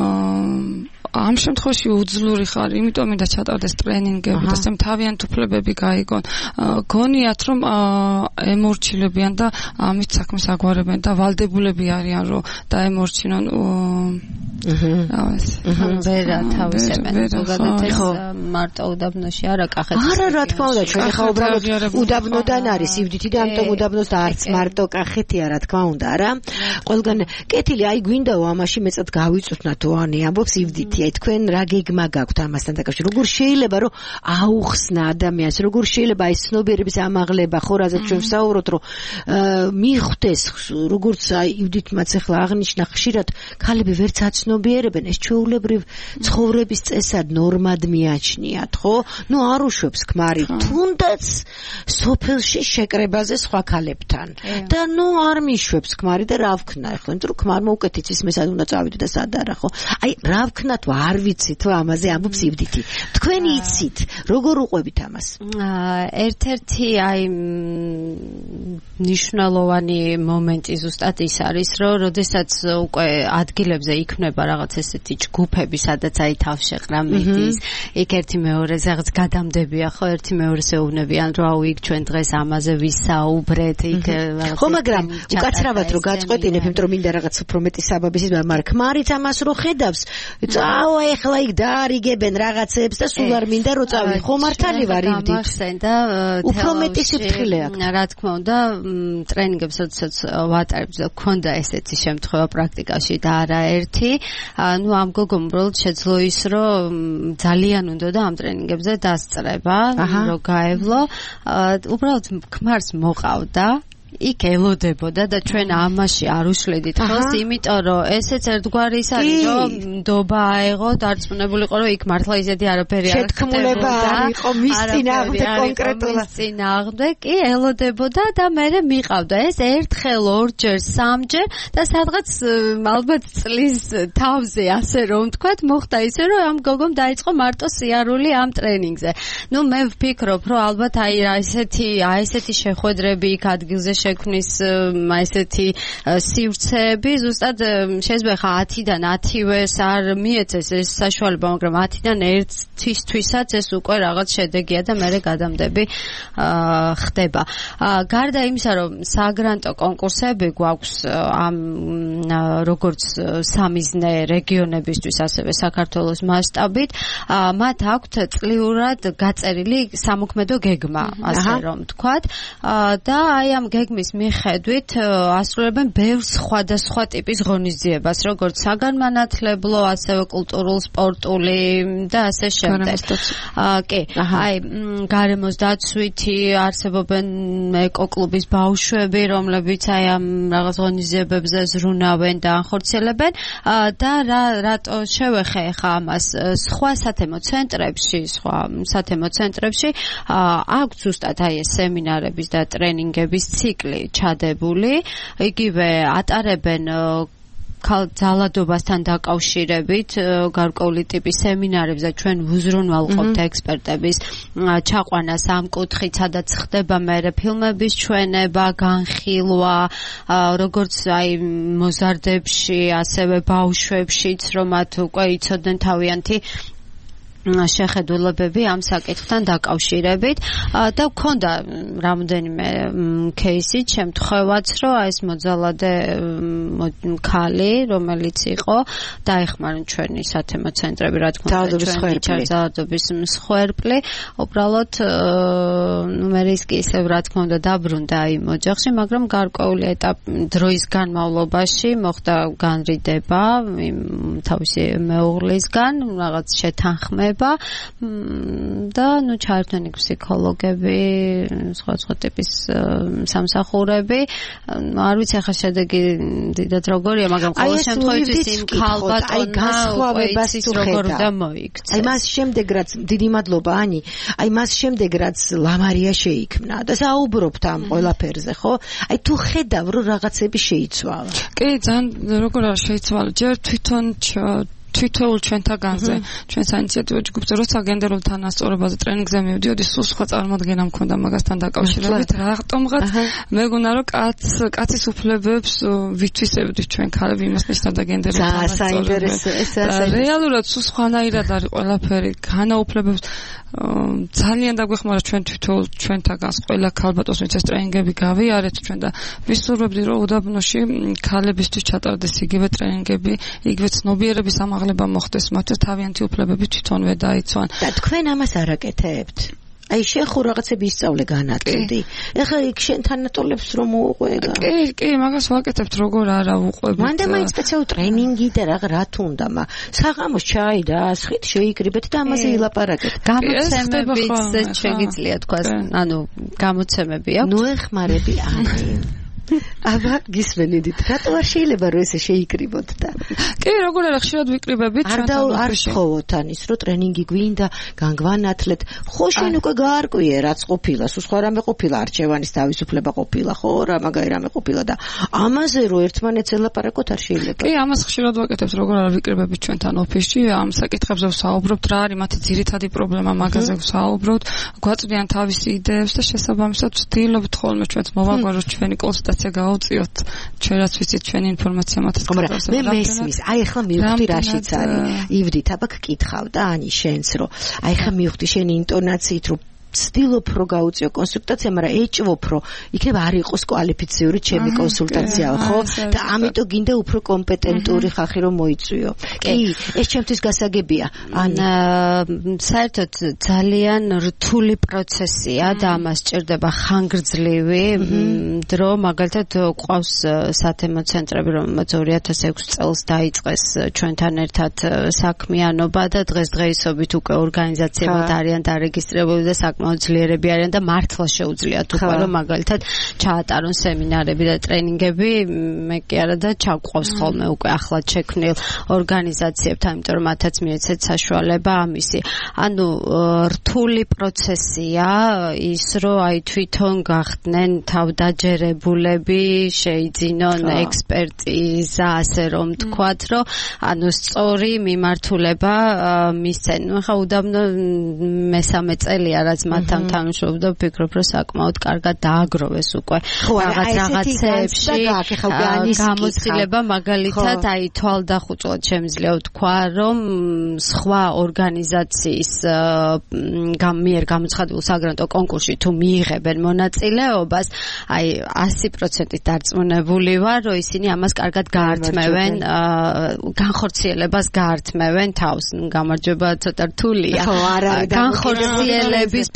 ამ შემთხვევაში უძლური ხარ იმიტომ მინდა ჩატარდეს ტრენინგები და სამ თავიანთ უფლებები გაიგონ გონიათ რომ ემორჩილებიან და ამით საქმეს აგვარებენ და ვალდებულები არიან რომ დაემორჩინონ აჰა ვერა თავისებენ ზოგადად ეს მარტო უდაბნოში არა კახეთში არა რა თქმა უნდა ჩვენ ხა უბრალოდ უდაბნოდან არის ივდითი და ამიტომ უდაბნოს და არც მარტო კახეთია რა თქმა უნდა რა ყველგან კეთილი აი გვინდაო ამაში მეწად გავიწვით ნათოანი ამბობს ივდითი აი თქვენ რა გეგმა გაქვთ ამასთან დაკავშირებით როგორ შეიძლება რომ აუხსნა ადამიანს როგორ შეიძლება აი ცნობიერების ამაღლება ხო რაზეც ჩვენ ვსაუბრობთ რომ მიხვდეს როგორც აი ივდითმაც ახლა აღნიშნა ხშირად ქალები ვერც აცნობიერებენ ეს ჩვეულებრივ ცხოვრების წესად ნორმად მიაჩნიათ ხო ნუ არ უშვებს ქმარი თუნდაც სოფელში შეკრებაზე სხვა ქალებთან და ნუ არ მიშვებს ქმარი და რა ვქნა ახლა იმიტომ რომ ქმარმა უკეთ იცის მე სად უნდა წავიდე და სად არა ხო აი რა ვქნა თუ არ ვიცით თუ ამაზე ამბობს ივდითი თქვენ იცით როგორ უყვებით ამას ერთ-ერთი აი ნიშნულოვანი მომენტი ზუსტად ის არის რომ როდესაც უკვე ადგილებზე იქნება რაღაც ესეთი ჯგუფები სადაც აი თავშეყრა მიდის იქ ერთი მეორეზე რაღაც გადამდებია ხო ერთი მეორეს ეუბნებიან რომ აუ იქ ჩვენ დღეს ამაზე ვისაუბრეთ იქ ხო მაგრამ უკაცრავად რომ გაწყვეტინებ იმიტომ რომ მინდა რაღაც უფრო მეტი საბაბის მაგრამ ქმარიც ამას რო ხედავს წავა ეხლა იქ დაარიგებენ რაღაცებს და სულ არ მინდა რომ წავი ხო მართალი ვარ ივდით და უფრო მეტი სიფრთხილე აქვს რა თქმა უნდა ტრენინგებს როდესაც ვატარებ გქონდა ესეთი შემთხვევა პრაქტიკაში და არა ერთი ну ამ გოგომ უბრალოდ შეძლო ის რომ ძალიან უნდა და ამ ტრენინგებზე დასწრება რომ გაევლო უბრალოდ ქმარს მოყავდა იქ ელოდებოდა და ჩვენ ამაში არ უშლედით ხოლმე, იმიტომ რომ ესეც ერთგვარი ის არის, რომ ნდობა აეღო, დარწმუნებულიყო, რომ იქ მართლა ისეთი არაფერი არ შეთქმულება არ იყო მის წინააღმდეგ კონკრეტულად. წინააღმდეგ კი ელოდებოდა და მე მიყავდა ეს ერთხელ, ორჯერ, სამჯერ და სადღაც ალბათ წლის თავზე ასე რომ ვთქვათ, მოხდა ისე, რომ ამ გოგომ დაიწყო მარტო სიარული ამ ტრენინგზე. ნუ მე ვფიქრობ, რომ ალბათ აი ესეთი, აი ესეთი შეხვედრები იქ ადგილზე შექმნის ესეთი სივრცეები ზუსტად შეიძლება ხა ათიდან ათივეს არ მიეცეს ეს საშუალება, მაგრამ ათიდან ერთისთვისაც ეს უკვე რაღაც შედეგია და მე გადამდები ხდება. გარდა იმისა, რომ საგრანტო კონკურსები გვაქვს ამ როგორც სამიზნე რეგიონებისთვის, ასევე საქართველოს მასშტაბით, მათ აქვთ წლიურად გაწერილი სამოქმედო გეგმა, ასე რომ ვთქვათ, და აი ამ გეგმას დოგმის მიხედვით ასრულებენ ბევრ სხვადასხვა ტიპის ღონისძიებას, როგორც საგანმანათლებლო, ასევე კულტურულ, სპორტული და ასე შემდეგ. კი, აი გარემოს დაცვითი არსებობენ ეკოკლუბის ბავშვები, რომლებიც აი ამ რაღაც ღონისძიებებზე ზრუნავენ და ახორციელებენ და რა რატო შევეხე ხა ამას სხვა სათემო ცენტრებში, სხვა სათემო ცენტრებში აქვს ზუსტად აი ეს სემინარების და ტრენინგების ციკლი ჩადებული, იგივე ატარებენ ძალადობასთან დაკავშირებით გარკვეული ტიპის სემინარებს და ჩვენ ვუზრუნველყოფთ ექსპერტების ჩაყვანას ამ კუთხით, სადაც ხდება მერე ფილმების ჩვენება, განხილვა, როგორც აი მოზარდებში, ასევე ბავშვებშიც, რომ მათ უკვე იცოდნენ თავიანთი შეხედულებები ამ საკითხთან დაკავშირებით და გქონდა რამოდენიმე кейსი, შემთხვევაც, რომ ეს მოძალადე ქალი, რომელიც იყო, დაეხმარნენ ჩვენი სათემო ცენტრები, რა თქმა უნდა, ჩვენი ძალადობის მსხვერპლი, უბრალოდ ნუ მე რისკი ისევ რა თქმა უნდა დაბრუნდა იმ ოჯახში, მაგრამ გარკვეული ეტაპი დროის განმავლობაში მოხდა განრიდება თავისი მეუღლისგან, რაღაც შეთანხმება და ნუ ჩაერთვნენ ფსიქოლოგები, სხვა სხვა ტიპის სამსახურები. არ ვიცი ახლა შედეგი დიდად როგორია, მაგრამ ყოველ შემთხვევაში იმ ქალბატონმა განსხვავებას თუ ხედავ. აი მას შემდეგ რაც დიდი მადლობა ანი, აი მას შემდეგ რაც ლამარია შეიქმნა და საუბრობთ ამ ყველაფერზე, ხო? აი თუ ხედავ რომ რაღაცები შეიცვალა. კი, ძალიან როგორ არ შეიცვალა. ჯერ თვითონ თვითოულ ჩვენთაგანზე, ჩვენ საინიციატივო ჯგუფზე, როცა გენდერულ თანასწორობაზე ტრენინგზე მივდიოდი, სულ სხვა წარმოდგენა მქონდა მაგასთან დაკავშირებით, რატომღაც მეგონა რომ კაც კაცის უფლებებს ვითვისებდით ჩვენ ქალები, იმას ნიშნავდა გენდერული თანასწორობა. რეალურად სულ სხვანაირად არის ყველაფერი, განაუფლებებს ძალიან დაგვეხმარა ჩვენ თვითოულ ჩვენთაგანს ყველა ქალბატონს, ვინც ეს ტრენინგები გავიარეთ ჩვენ და ვისურვებდი რომ უდაბნოში ქალებისთვის ჩატარდეს იგივე ტრენინგები, იგივე ცნობიერების ამაღლება მოხდეს, მათ თავიანთი უფლებები თვითონვე დაიცვან. და თქვენ ამას არ აკეთებთ? აი შენ ხო რაღაცები ისწავლე განათლდი. ეხლა იქ შენ თანატოლებს რომ მოუყვება. კი, კი, მაგას ვაკეთებთ, როგორ არა უყვებით. მანდ მაინც სპეციალური ტრენინგი და რა რა თუნდა, მა საღამოს ჩაი და ასხით შეიკრიბეთ და ამაზე ილაპარაკეთ. გამოცემებიც შეგიძლია თქვა, ანუ გამოცემები აქვს. ნუ ეხმარები ანი. აბა გისმენიდით, რატო არ შეიძლება რომ ესე შეიკრიბოთ და კი, როგორ არა ხშირად ვიკრიბებით ჩვენთან არ სხოვოთ ანის რომ ტრენინგი გვინდა, განგვანათლეთ. ხო შენ უკვე გაარკვიე რაც ყოფილა, სულ სხვა რამე ყოფილა, არჩევანის თავისუფლება ყოფილა, ხო რა მაგარი რამე ყოფილა და ამაზე რომ ერთმანეთს ელაპარაკოთ არ შეიძლება. კი, ამას ხშირად ვაკეთებთ, როგორ არა ვიკრიბებით ჩვენთან ოფისში, ამ საკითხებზე ვსაუბრობთ, რა არის მათი ძირითადი პრობლემა, მაგაზე ვსაუბრობთ, გვაწვდიან თავისი იდეებს და შესაბამისად ვცდილობთ ხოლმე ჩვენც მოვაგვაროთ ჩვენი კონსულტაცია გაუწიოთ, ჩვენ რაც ვიცით ჩვენი ინფორმაცია მათაც გადავსებთ. მე მესმის, აი ახლა მივხვდი რაშიც არის. ივდით, აბა გკითხავ და ანი შენს რომ აი ახლა მივხვდი შენი ინტონაციით რომ ვცდილობ რომ გაუწიო კონსულტაცია, მაგრამ ეჭვობ რომ იქნება არ იყოს კვალიფიციური ჩემი კონსულტაციაო, ხო? და ამიტომ გინდა უფრო კომპეტენტური ხალხი რომ მოიწვიო. კი, ეს ჩემთვის გასაგებია. ან საერთოდ ძალიან რთული პროცესია და ამას სჭირდება ხანგრძლივი დრო, მაგალითად ყავს სათემო ცენტრები, რომელმაც ორი ათას ექვსი წელს დაიწყეს ჩვენთან ერთად საქმიანობა და დღესდღეობით უკვე ორგანიზაციებად არიან დარეგისტრირებული და მოძლიერები არიან და მართლა შეუძლიათ უკვე რომ მაგალითად ჩაატარონ სემინარები და ტრენინგები, მე კი არა და ჩავყავს ხოლმე უკვე ახლად შექმნილ ორგანიზაციებთან, იმიტომ რომ მათაც მიეცეთ საშუალება ამისი. ანუ რთული პროცესია ის, რომ აი თვითონ გახდნენ თავდაჯერებულები, შეიძინონ ექსპერტიზა, ასე რომ თქვათ, რომ ანუ სწორი მიმართულება მისცენ. ხა უდაბნო მესამე წელია რაც მათთან თანამშრომლობდა, ვფიქრობ, რომ საკმაოდ კარგად დააგროვეს უკვე რაღაც რაღაცეებში გამოცდილება, მაგალითად, აი თვალდახუჭლად შემიძლია ვთქვა, რომ სხვა ორგანიზაციის მიერ გამოცხადებულ საგრანტო კონკურსში თუ მიიღებენ მონაწილეობას, აი ასი პროცენტით დარწმუნებული ვარ, რომ ისინი ამას კარგად გაართმევენ, განხორციელებას გაართმევენ თავს. გამარჯობა, ცოტა რთულია. განხორციელების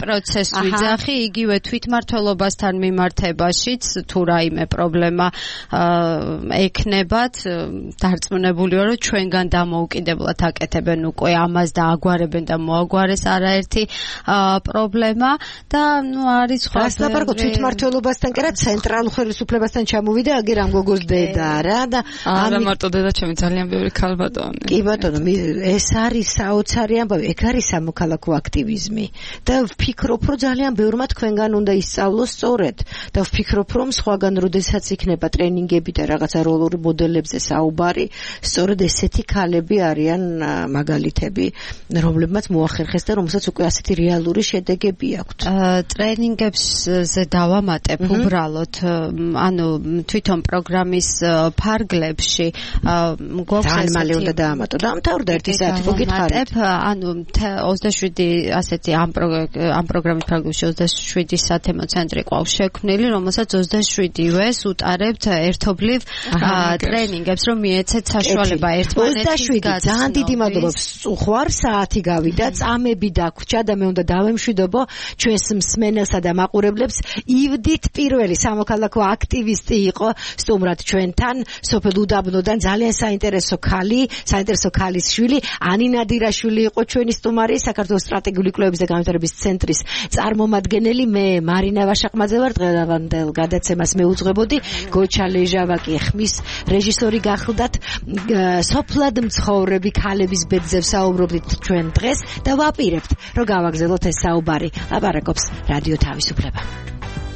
პროცესს ვიძახი, იგივე თვითმმართველობასთან მიმართებაშიც თუ რაიმე პრობლემა ექნებათ, დარწმუნებული ვარ, რომ ჩვენგან დამოუკიდებლად აკეთებენ უკვე ამას და აგვარებენ და მოაგვარეს არაერთი პრობლემა და ნუ არის სხვა ასაბარგო თვითმმართველობასთან კი რა ცენტრალურ ხელისუფლებასთან ჩამოვიდა აგერ ამ გოგოს დედა რა და არა მარტო დედა ჩემი ძალიან ბევრი ქალბატონი კი ბატონო ეს არის საოცარი ამბავი ეგ არის სამოქალაქო აქტივიზმი და ვფიქრობ რომ ძალიან ბევრმა თქვენგან უნდა ისწავლოს სწორედ და ვფიქრობ რომ სხვაგან როდესაც იქნება ტრენინგები და რაღაცა როლური მოდელებზე საუბარი სწორედ ესეთი ქალები არიან მაგალითები რომლებმაც მოახერხეს და რომელსაც უკვე ასეთი რეალური შედეგები აქვთ ტრენინგებზე დავამატებ უბრალოდ ანუ თვითონ პროგრამის ფარგლებში ძალიან მალე უნდა დაამატო და ამთავრდა ერთი საათი გითხარით ანუ ოცდაშვიდი ასეთი ამ ამ პროგრამის ფარგლებში ოცდაშვიდი სათემო ცენტრი ყავს შექმნილი რომელსაც ოცდაშვიდივეს უტარებთ ერთობლივ ტრენინგებს რომ მიეცეთ საშუალება ერთმანეთის გაცნობა ძალიან დიდი მადლობა ხوار საათი გავიდა წამები დაგვრჩა და მე უნდა დავემშვიდობო ჩვენს მსმენელსა და მაყურებლებს ივდით პირველი სამოქალაქო აქტივისტი იყო სტუმრად ჩვენთან სოფელ უდაბნოდან ძალიან საინტერესო ქალი საინტერესო ქალის შვილი ანინა დირაშვილი იყო ჩვენი სტუმარი საქართველოს სტრატეგიული კვლევების და განვითარების ცენტრის წარმომადგენელი მე მარინა ვაშაყმაძე ვარ დღევანდელ გადაცემას მეუძღვებოდი გოჩა ლეჟავაკი ხმის რეჟისორი გახლდათ სოფლად მცხოვრები ქალების ბედზე საუბრობდით ჩვენ დღეს და ვაპირებთ რომ გავაგზავნოთ ეს საუბარი. ლაპარაკობს რადიო თავისუფლება.